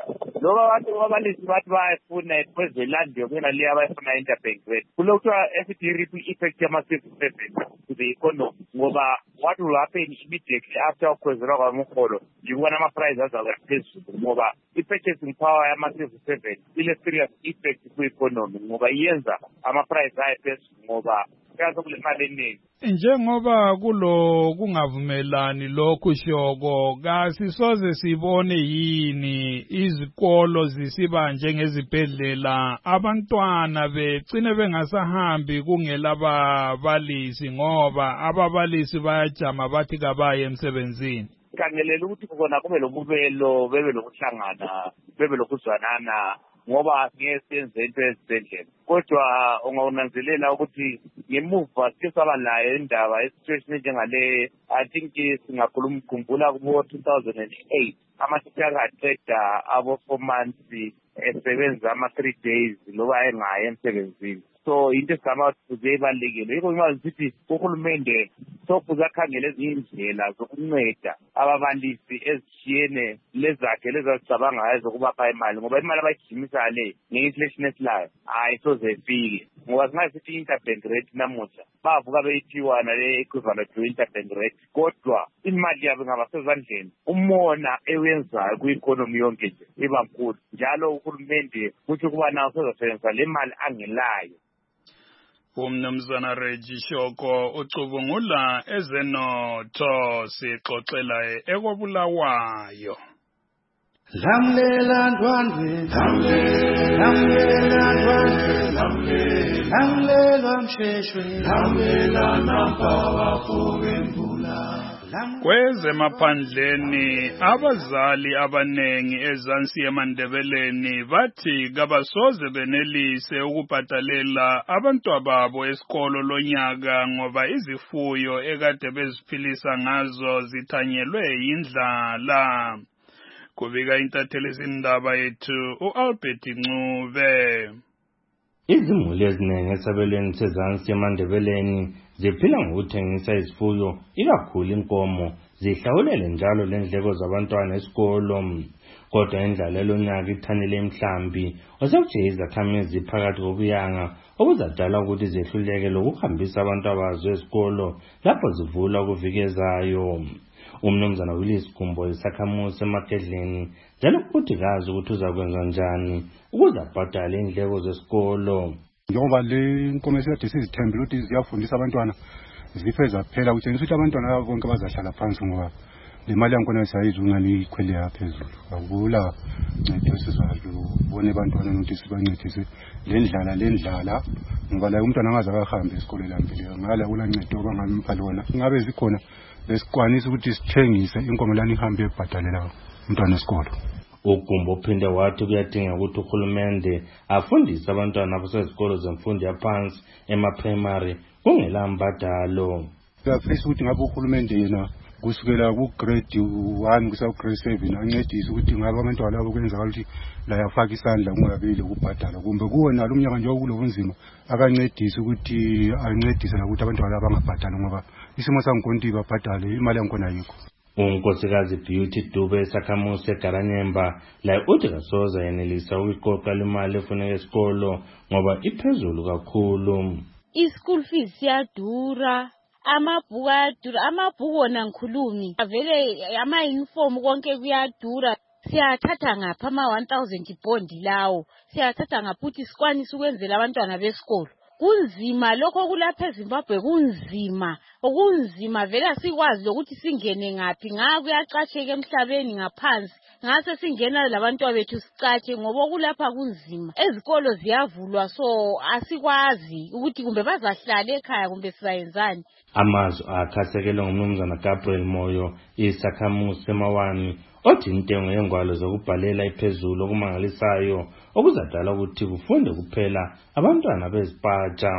Loba abantu abalisi bathi bayafuna kwezelandi yokuphela le abayifuna interbank rate. Kulokuthiwa esithi ripple effect yama-6-7 to the economy. Ngoba what will happen immediately after ukhwezelwa kwamukolo yikubona ama-price azabe phezulu ngoba i-purchasing power yama-6-7 ile-serious effect ku-economy ngoba iyenza ama-price aye phezulu ngoba kuyazokule imali eningi. Njengoba kulo kungavumelani lokhu Shoko, kasisoze sibone yini izikolo zisiba njengezibhedlela abantwana begcine bengasahambi kungela babalisi ngoba ababalisi bayajama bathi kabaye emsebenzini. Kangelela ukuthi khona kube lobubelo bebe lokuhlangana bebe lokuzwanana ngoba ngeke senze into ezibhedlela kodwa ungawunanzelela ukuthi ngemuva sike saba layo indaba esituation njengale I think singakhuluma ukukhumbula kubo 2008 amathicara aqeda abo 4 months esebenza ama-3 days loba engaye emsebenzini. So into esizama ukuthi ibalulekile yiko imali ukuthi uhulumende sokuze akhangele ezinye indlela zokunceda ababalisi ezishiyene lezakhe lezazicabanga ngayo zokubapha imali ngoba imali abayijimisa le nge-inflation esilayo ayisoze ifike ngoba singasithi i-interbank rate namuhla bavuka beyithiwa nale equivalent to interbank rate kodwa imali yabo ingaba sezandleni umona ewenzayo ku-economy yonke nje iba mkhulu njalo uhulumende kuthi ukuba nawo sezosebenzisa le mali angelayo. Umnumzana Reggie Shoko ucubungula ezenotho sixoxela ekobulawayo. Lamlela ndwandwe lamlela ndwandwe lamlela msheshwe lamlela nampawa kubembula. Kwezemaphandleni abazali abanengi ezansi eMandebeleni bathi kabasoze benelise ukubhadalela abantwababo esikolo lonyaka ngoba izifuyo ekade beziphilisa ngazo zithanyelwe yindlala. Kubika intatheli zindaba yethu uAlbert Ncube. Izimuli eziningi esabelweni sezansi eMandebeleni ziphila ngokuthengisa izifuyo ikakhulu inkomo zihlawulele njalo lendleko zabantwana esikolo kodwa indlala lonyaka ithanele imhlambi osekuthi izakhamizi phakathi kokuyanga okuzadala ukuthi zehluleke lokuhambisa abantu abazo esikolo lapho zivula ukuvikezayo. Umnumzana Willis Gumbo isakhamuzi eMakedleni njalo futhi kazi ukuthi uzakwenza njani ukuze abhadale indleko zesikolo. Njengoba le inkomo esikade sizithembile ukuthi ziyafundisa abantwana zife zaphela kutshengisa ukuthi abantwana labo bonke bazahlala phansi ngoba le mali yankona sayizungani ikhwele yaphezulu akubula ncede sizalo ubone abantwana ukuthi sibancedise le ndlala ngoba la umntwana angaze akahambe esikoleni lamphile ngala kulancedo bangampha lona ngabe zikhona lesikwanisa ukuthi sithengise inkomo lana ihambe ebhadalela umntwana esikolo. Ugumbo uphinde wathi kuyadinga ukuthi uhulumende afundise abantwana abasezikolo zemfundo yaphansi ema-primary kungela mbadalo. Siyafisa ukuthi ngabe uhulumende yena kusukela ku-grade 1 kusa ku-grade 7 ancedise ukuthi ngabe abantwana labo kwenzakala ukuthi la yafaka isandla kungabi lokubhadala kumbe kuwona lo mnyaka nje okulobunzima akancedise ukuthi ancedise la ukuthi abantwana abangabhadali ngoba isimo sangikonti babhadale imali yankona ayikho. Unkosikazi Beauty Dube esakhamuzi eGaranyemba la uthi kasoza yenelisa ukuyiqoqa imali efuneka esikolo ngoba iphezulu kakhulu. I-school fees siyadura, amabhuku ayadura, amabhuku wona ngikhulumi vele ama-uniform konke kuyadura. Siyathatha ngapha ama-1000 bondi lawo siyathatha ngapha ukuthi sikwanise ukwenzela abantwana besikolo. Kunzima lokho kulapha eZimbabwe kunzima vele asikwazi lokuthi singene ngaphi kuyacasheka emhlabeni ngaphansi ngase singena labantwana bethu sicatshe ngoba kulapha kunzima ezikolo ziyavulwa so asikwazi ukuthi kumbe bazahlala ekhaya kumbe sizayenzani. Amazwi akhasekelwe ngumnumzana Gabriel Moyo isakhamuzi semawani othi intengo yengwalo zokubhalela iphezulu okumangalisayo okuzadala ukuthi kufunde kuphela abantwana bezipatsha.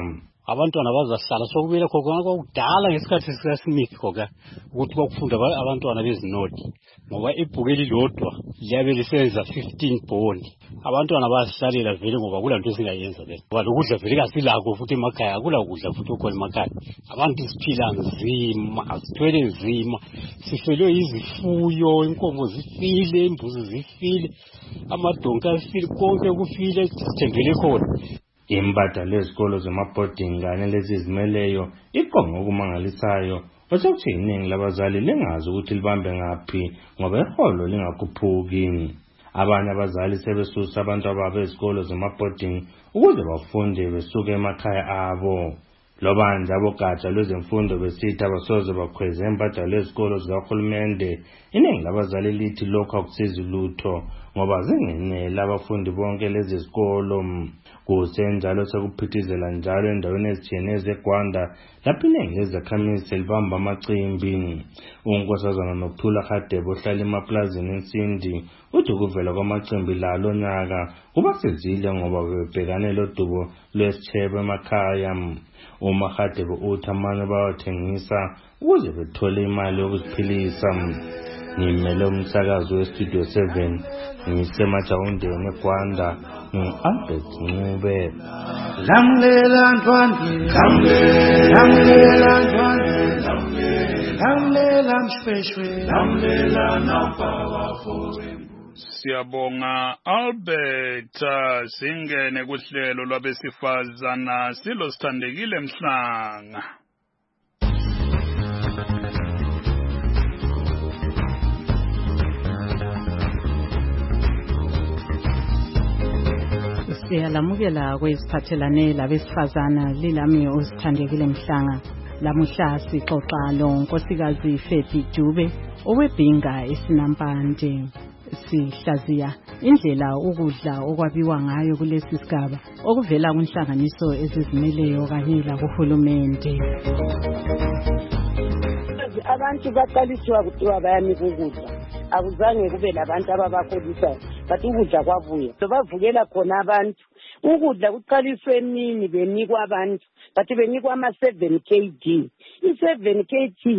abantwana bazahlala sokubele khona kwakudala ngesikhathi sikaSmith khoka ukuthi kwakufunda abantwana bezinodi ngoba ibhuku elilodwa liyabe lisenza 15 bond abantwana bazihlalela vele ngoba kulanto esingayenza le ngoba lokudla vele kasilakho futhi emakhaya akula kudla futhi ukhona emakhaya abantu siphila nzima sithwele nzima sifelwe izifuyo inkomo zifile imbuzi zifile amadonka afile konke kufile sithembele khona imbadalo yezikolo zema-boarding kanye lezizimeleyo iqonga okumangalisayo osekuthi iningi labazali lingazi ukuthi libambe ngaphi ngoba iholo lingakhuphuki abanye abazali sebesusa abantu ababo ezikolo zema-boarding ukuze bafunde besuke emakhaya abo lobanje abogatsha lwezemfundo besithi abasoze bakhweze imbadalo yezikolo zikahulumende iningi labazali lithi lokhu akusizi lutho ngoba zingenele abafundi bonke lezi zikolo kusenjalo sekuphithizela njalo endaweni ezitshiyeneyo zeGwanda lapho iningi lezakhamuzi libamba amacimbi unkosazana Nokuthula Hadebe ohlala emaplazini eNsindi uthi ukuvela kwamacimbi lalo nyaka kubasizile ngoba bebhekane lodubo lwesitshebo emakhaya uma Hadebe uthi amanye bayathengisa ukuze bethole imali yokuziphilisa ngimele umsakazi westudio 7 ngisemajawundeni eGwanda ngu-Albert Ncube Lamlela ntwandwe lamlela ntwandwe lamlela mshweshwe lamlela nampawafo Siyabonga Albert singene kuhlelo lwabesifazana silo Sithandekile Mhlanga Siyalamukela kwesiphathelane labesifazana lilami uSithandekile Mhlanga lamuhla sixoxa lonkosikazi Faith Dube owebhinga eSinampande sihlaziya indlela ukudla okwabiwa ngayo kulesi sigaba okuvela kunhlanganiso ezizimeleyo kanye lakuhulumende abantu baqaliswa kuthiwa bayanika ukudla akuzange kube labantu ababakholisayo bathi ukudla kwabuya bavukela khona abantu ukudla kuqaliswe emini benikwa abantu bathi benikwa ama-7 kg i-7 kg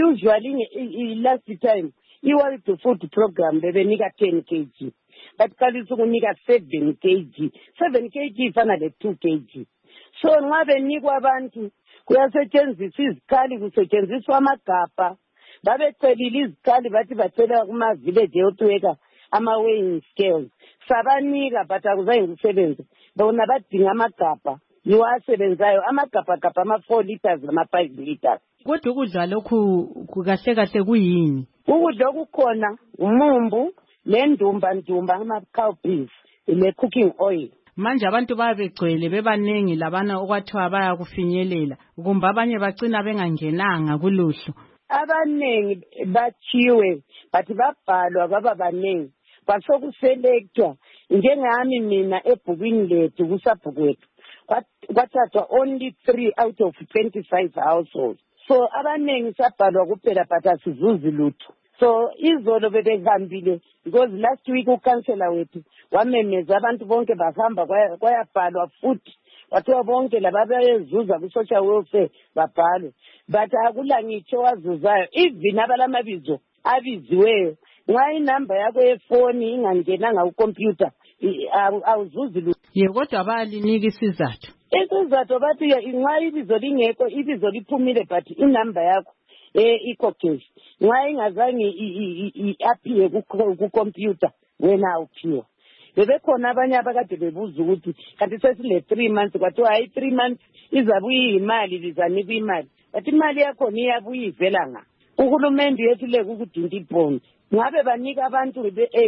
usually last time i-World Food Program bebenika 10 kg baqalisa ukunika 7 kg 7 kg ifana le-2 kg so nxa benikwa abantu kuyasetshenziswa izikhali kusetshenziswa amagabha babecelile izikhali bathi bacela kuma-village health worker ama-weighing scales sabanika but akuzange kusebenze bona badinga amagabha yiwo asebenzayo amagabhagabha ama-4 liters nama-5 liters kodwa ukudla lokhu kahle kahle kuyini ukudla okukhona umumbu nendumba ama-cowpeas ne-cooking oil manje abantu babegcwele bebaningi labana okwathiwa bayakufinyelela kumbe abanye bagcina bengangenanga kuluhlu abaningi bachiwe bathi babhalwa baba baningi basokuselekthwa njengami mina ebhukwini lethu kusabhuku wethu kwathathwa only 3 out of 25 households so abaningi sabhalwa kuphela but asizuzi lutho so izolo bebehambile because last week ukansela wethu wamemeza abantu bonke bahamba kwayabhalwa futhi wathiwa bonke laba bayezuza ku-social welfare babhalwe but akula ngitsho wazuzayo even abalamabizo abiziweyo nxa inamba yakho yefoni ingangenanga kukhompyutha awuzuzi lutho ye kodwa bayalinika isizathu bathi nxa ibizo lingekho ibizo liphumile but inamba yakho ikhokhezi nxa ingazange i-aphiwe kukhompyutha wena awuphiwa bebekhona abanye abakade bebuza ukuthi kanti sesile 3 months kwathiwa hayi 3 months izabuya iyimali lizanikwa imali but imali yakhona iyabuya ivela nga uhulumende yethu le kukudinta ibhondi ngabe banika abantu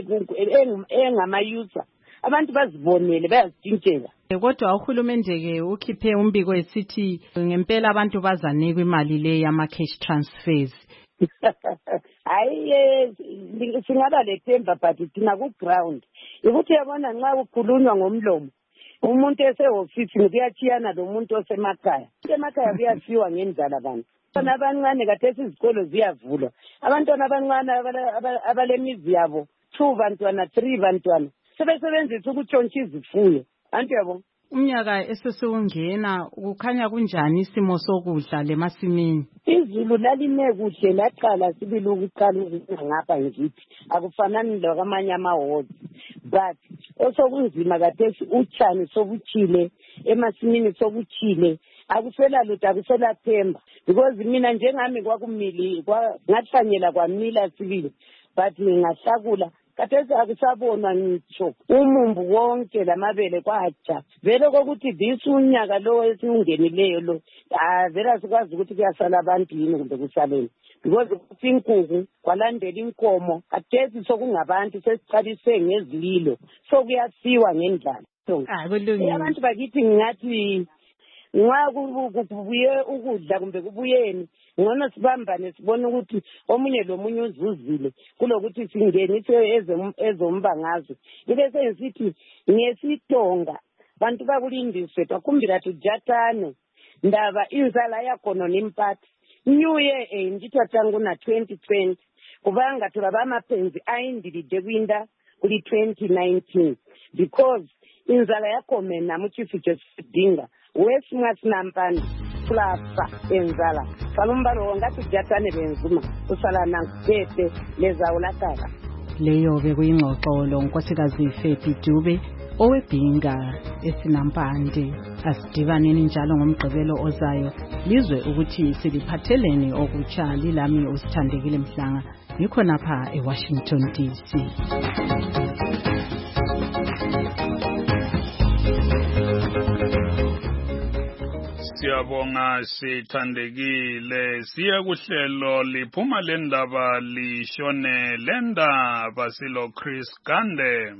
engama-user abantu bazibonele bayazitshintshela kodwa uhulumende-ke ukhiphe umbiko esithi ngempela abantu bazanikwa imali le yama-cash transfers hayi singaba lethemba but thina ku-ground ukuthi uyabona nxa kukhulunywa ngomlomo umuntu esehofisini kuyachiyana lo muntu osemakhaya emakhaya kuyasiwa ngendlala bantu abantwana abancane kathesi izikolo ziyavulwa abantwana abancane abalemizi yabo 2 bantwana 3 bantwana sebesebenzisa ukutshontsha izifuyo anti yabo umnyaka esesiwungena kukhanya kunjani isimo sokudla lemasimini? Izulu lalime kuhle laqala sibili ukuqala ukuna ngapha ngithi akufanani lokwamanye amawodi, but osokunzima kathesi utshani sobuchile emasimini sobuchile, akusela lutho akusela themba, because mina njengami kwakumili ngathanyela kwamila sibili, but ngingahlakula kathesi akusabonwa ngitsho umumbu wonke lamabele kwatsha vele kokuthi this unyaka lo esiwungenileyo lo vele asikwazi ukuthi kuyasala abantu yini kumbe kusaleni, because kuthi inkukhu kwalandela inkomo kathesi sokungabantu sesiqalise ngezililo sokuyasiwa ngendlala. Abantu bakithi ngathi nxa kubuye ukudla kumbe kubuyeni ngcono sibambane sibone ukuthi omunye lomunye uzuzile kulokuthi singenise ezombangazo. Ile sengisithi ngesitonga bantu bakulindise bakhumbira tujatane ndaba inzala yakhona nimpati new year ngithiwa tangu na 2020 kubanga thulaba amapenzi ayindilide kwinda kuli 2019 because inzala yakhona namuchifike sidinga wesimwa sinampani kulapha enzala salumbalo ngathi jatane benzuma usala nankete lezawulakala. Leyo bekuyingxoxolo nkosikazi Faith Dube owebhinga esinampande. Asidibaneni njalo ngomgqibelo ozayo lizwe ukuthi siliphatheleni okutsha. Lilami usithandekile Mhlanga ngikho napha eWashington DC. Siyabonga sithandekile, siya kuhlelo liphuma lendaba lishone lendaba silo Chris Gande.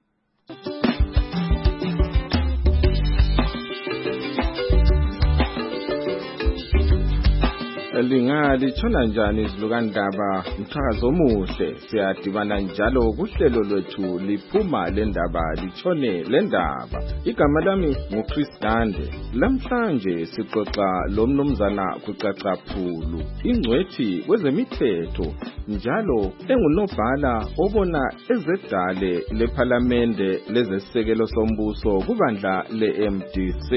Lingalitshona njani izilukandaba mthakazo omuhle siyadibana njalo kuhlelo lwethu liphuma lendaba litshone lendaba. Igama lami nguChris Gande. Lamhlanje sixoxa lomnumzana kucacaphulu ingcwethi kwezemithetho njalo engunobhala obona ezedale lephalamende lezesisekelo sombuso kubandla leMDC.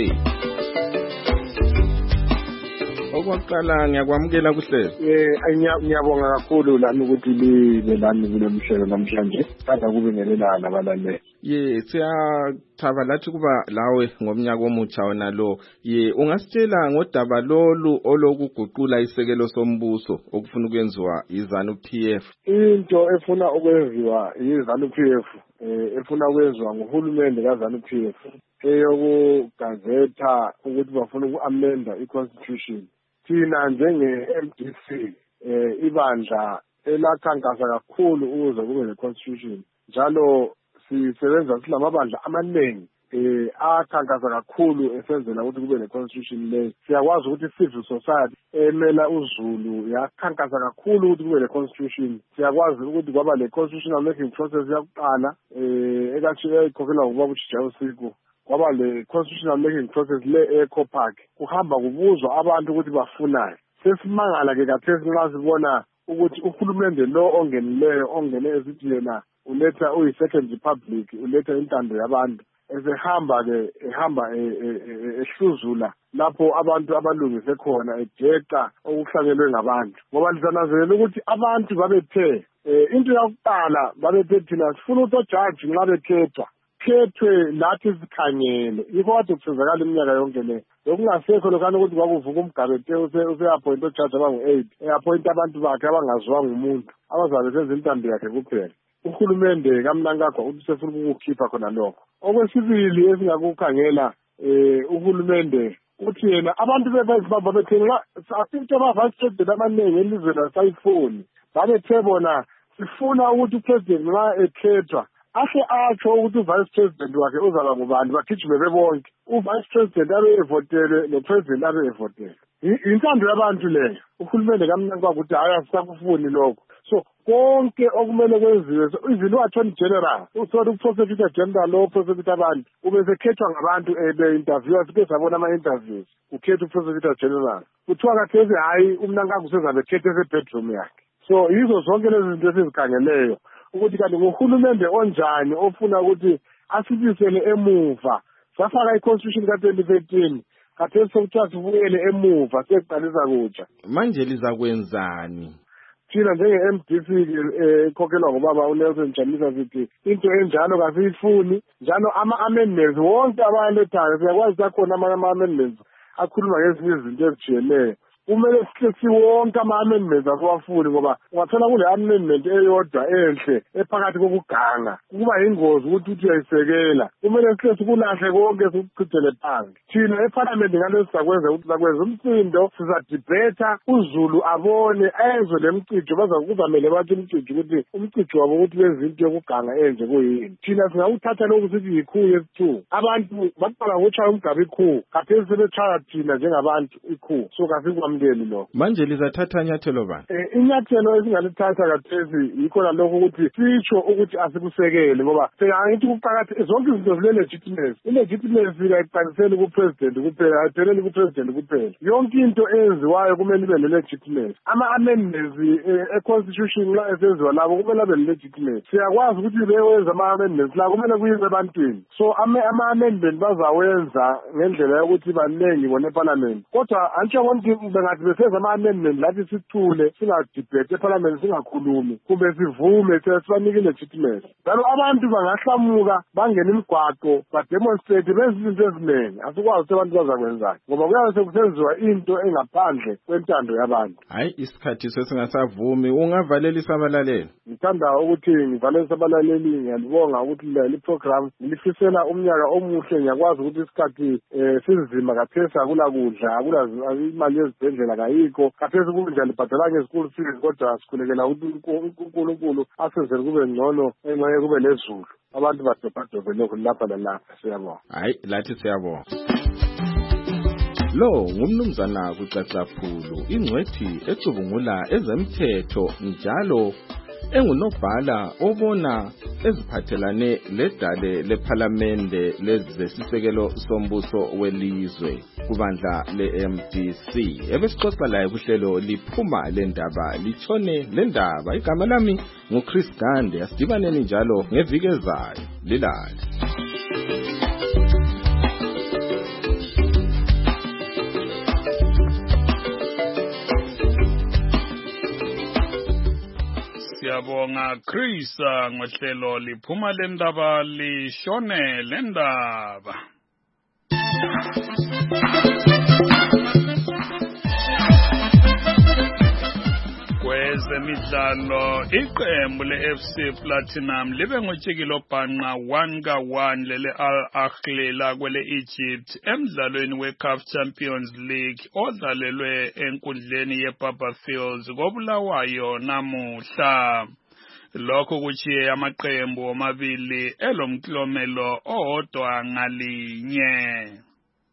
Okwaqala ngiyakwamukela kuhlelo. Ngiyabonga kakhulu lami ukuthi libe lami kulemhlelo namhlanje. Kada kube ngelelana abalaleli. Siyathaba lathi kuba lawe ngomnyaka omutsha wona lo. Ungasitshela ngodaba lolu olokuguqula isekelo sombuso okufuna ukwenziwa iZANU-PF. Into efuna ukwenziwa iZANU-PF efuna ukwenziwa nguhulumende kaZANU-PF eyokugazetha ukuthi bafuna uku-amenda i-constitution. Thina njenge-MDC ibandla elakhankasa kakhulu ukuze kube ne-constitution njalo sisebenza silamabandla amaningi akhankasa kakhulu esenzela ukuthi kube ne-constitution leyo. Siyakwazi ukuthi civil society emela uZulu yakhankasa kakhulu ukuthi kube ne-constitution. Siyakwazi ukuthi kwaba le-constitutional making process yakuqala ekhokhelwa ngubaba uJijayi Usiko. Kwaba le-constitutional making process le-Eco Park kuhamba kubuzwa abantu ukuthi bafunani. Sesimangala-ke kathesi nxa sibona ukuthi uhulumende lo ongenileyo ongene esithi yena uletha uyi-second republic uletha intando yabantu esehamba-ke ehamba ehluzula lapho abantu abalungise khona ejeqa okuhlanyelwe ngabantu. Ngoba lizananzelela ukuthi abantu babethe into yakuqala babethe thina sifuna ukuthi ojaji nxa bekhethwa khethwe lathi sikhangele. Yikho kade kusenzakala iminyaka yonke le. Bekungasekho lokana ukuthi kwakuvuka umgabete use-appoint ojaji abangu-8 e-appoint abantu bakhe abangaziwanga umuntu abazabe senza intando yakhe kuphela. Uhulumende kaMnangagwa uthi sefuna ukukhipha khona lokho. Okwesibili esingakukhangela uhulumende uthi yena abantu babethengela asithe ama-vice president amaningi elizweni asayifuni babethe bona sifuna ukuthi upresident nxa ekhethwa ahle atsho ukuthi uvice president wakhe uzaba ngubani bagijime bebonke uvice president abe evotele nopresident abe evotele. Intando yabantu leyo. Uhulumende kaMnangagwa ukuthi hayi asisakufuni lokho. So konke okumele kwenziwe even u-attorney general usona uprosecutor general lo prosecute abantu ubese khethwa ngabantu be-interviewer sike sabona ama-interviews ukhetha uprosecutor general kuthiwa kathesi hayi uMnangagwa usezabe khethe ese-bedroom yakhe. So yizo zonke lezi zinto esizikhangeleyo ukuthi kanti nguhulumende onjani ofuna ukuthi asibisele emuva safaka i-constitution ka-2013 khathesi sokuthiwa sibuyele emuva sekuqalisa kutsha. Manje lizakwenzani? Thina njenge-MDC ikhokhelwa ngobaba uNelson Chamisa sithi into enjalo kasiyifuni, njalo ama-amendments wonke abalethayo siyakwazi sakhona amanye ama-amendments akhuluma ngezinye izinto ezijiyeneyo. Kumele siwonke ama-amendments asiwafuni ngoba ungathola kule amendment eyodwa enhle ephakathi kokuganga kuba yingozi ukuthi uyayisekela. Kumele sikulahle konke sikuchithele phansi. Thina eParliament ngale sizakwenza ukuthi sakwenza umsindo, sizadibhetha uZulu abone ezwe lemcijo kuzamele bathi umcijo ukuthi umcijo wabo ukuthi lezinto yokuganga enje kuyini. Thina singawuthatha lokhu sithi yikhu yesi2. Abantu baqala ngokuchaya umgaba ikhu khathesi sebechaya thina njengabantu ikhu. So kasikwa manje lizathatha inyathelo bani? Inyathelo esingalithatha kathesi yikho lokho ukuthi sitsho ukuthi asikusekele ngoba sengayithi kuqakatheke zonke izinto zile-legitimacy. I-legitimacy kayiqaliseli ku-president kuphela, ayipheleli ku-president kuphela. Yonke into eyenziwayo kumele ibe ne-legitimacy. Ama-amendments e-constitution la esenziwa labo kumele abe ne-legitimacy. Siyakwazi ukuthi bewenza ama-amendments la kumele kuyiwe ebantwini. So ama-amendments bazawenza ngendlela yokuthi baningi bona eParliament. Kodwa antsho konke ngathi besenza ama-amendment lathi sithule singadibhethe eParliament singakhulumi kumbe sivume sibanike i-legitimacy. Njalo abantu bangahlamuka bangena imigwaqo bademonstrate benze izinto eziningi asikwazi ukuthi abantu bazakwenzani ngoba kuyabe sekusenziwa into engaphandle kwentando yabantu. Hayi isikhathi sesingasavumi ungavalelisa abalaleli. Ngithanda ukuthi ngivalelisa abalaleli ngiyalibonga ukuthi le program ngilifisela umnyaka omuhle ngiyakwazi ukuthi isikhathi sizima kathesi akula kudla akula imali yezibhedlela kayikho kathesi kunjani libhadala ngesikhulu fees kodwa sikhulekela ukuthi uNkulunkulu asenzele kube ngcono engeke kube lezulu abantu badobhadobhe lokhu lapha lalapha. Siyabonga. Hayi lathi siyabonga. Lo ngumnumzana kucacaphulu ingcwethi ecubungula ezemthetho njalo engunobhala obona eziphathelane ledale leParliamente lezesisekelo sombuso welizwe kubandla le-MDC. Ebesixoxa laye kuhlelo liphuma lendaba litshone lendaba. Igama lami nguChris Gande. Asidibaneni njalo ngeviki ezayo. Lilale. Siyabonga Chris ngohlelo liphuma lendaba lishone lendaba. Kwezemidlalo iqembu le-FC Platinum libe ngotshekile obhanqa 1-1 lele Al Ahly la kwele Egypt emdlalweni we-CAF Champions League odlalelwe enkundleni yeBarberfields koBulawayo namuhla. Lokho kuchiye amaqembu omabili elomklomelo owodwa ngalinye.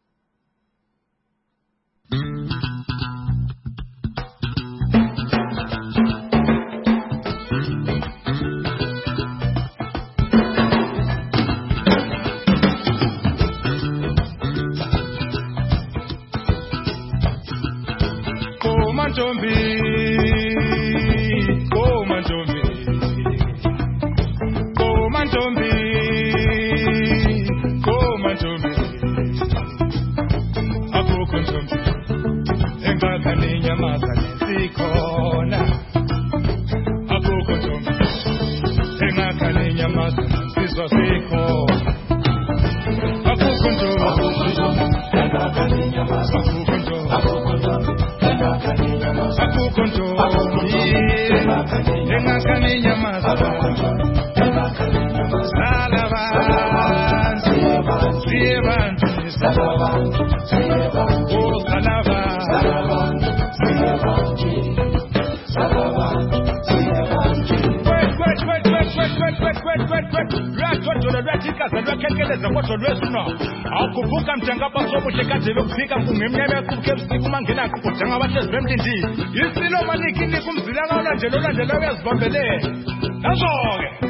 Akuvuka mtangapa sobo chekaje lokufika kungemnyama kuke usiku mangena kukudanga abahlezi bemlindi isilo maniki nikumzila ngaona nje lolandela uyazibombele nazo-ke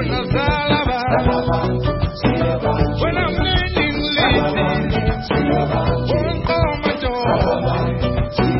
When I'm learning lady, won't call my door.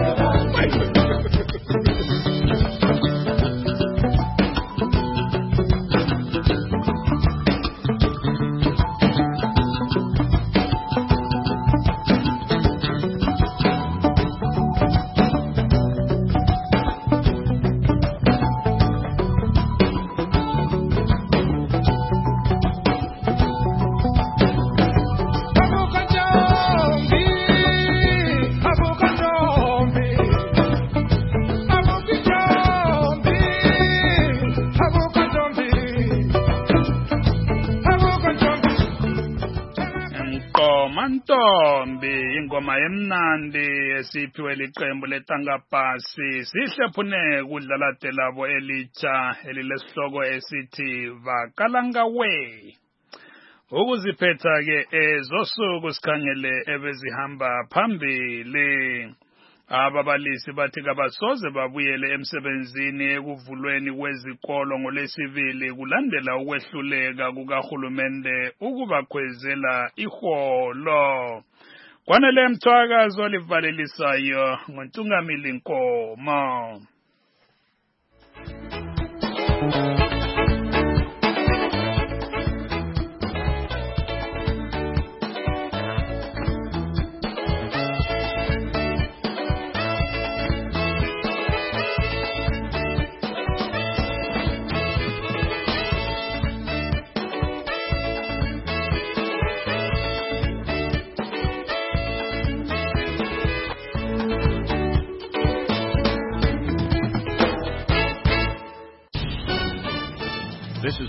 Mantombi ingoma emnandi esiphiwe liqembu letangapasi sihlephune kudlala delabo elitsha elilesihloko esithi Vakalangawe. Ukuziphetha ke ezosuku sikhangele ebezihamba phambili. Ababalisi bathi kabasoze babuyele emsebenzini ekuvulweni kwezikolo ngoLwesibili kulandela ukwehluleka kukahulumende ukubakhwezela iholo. Kwanele mthwakazo livalelisayo ngoNtungamili Nkomo.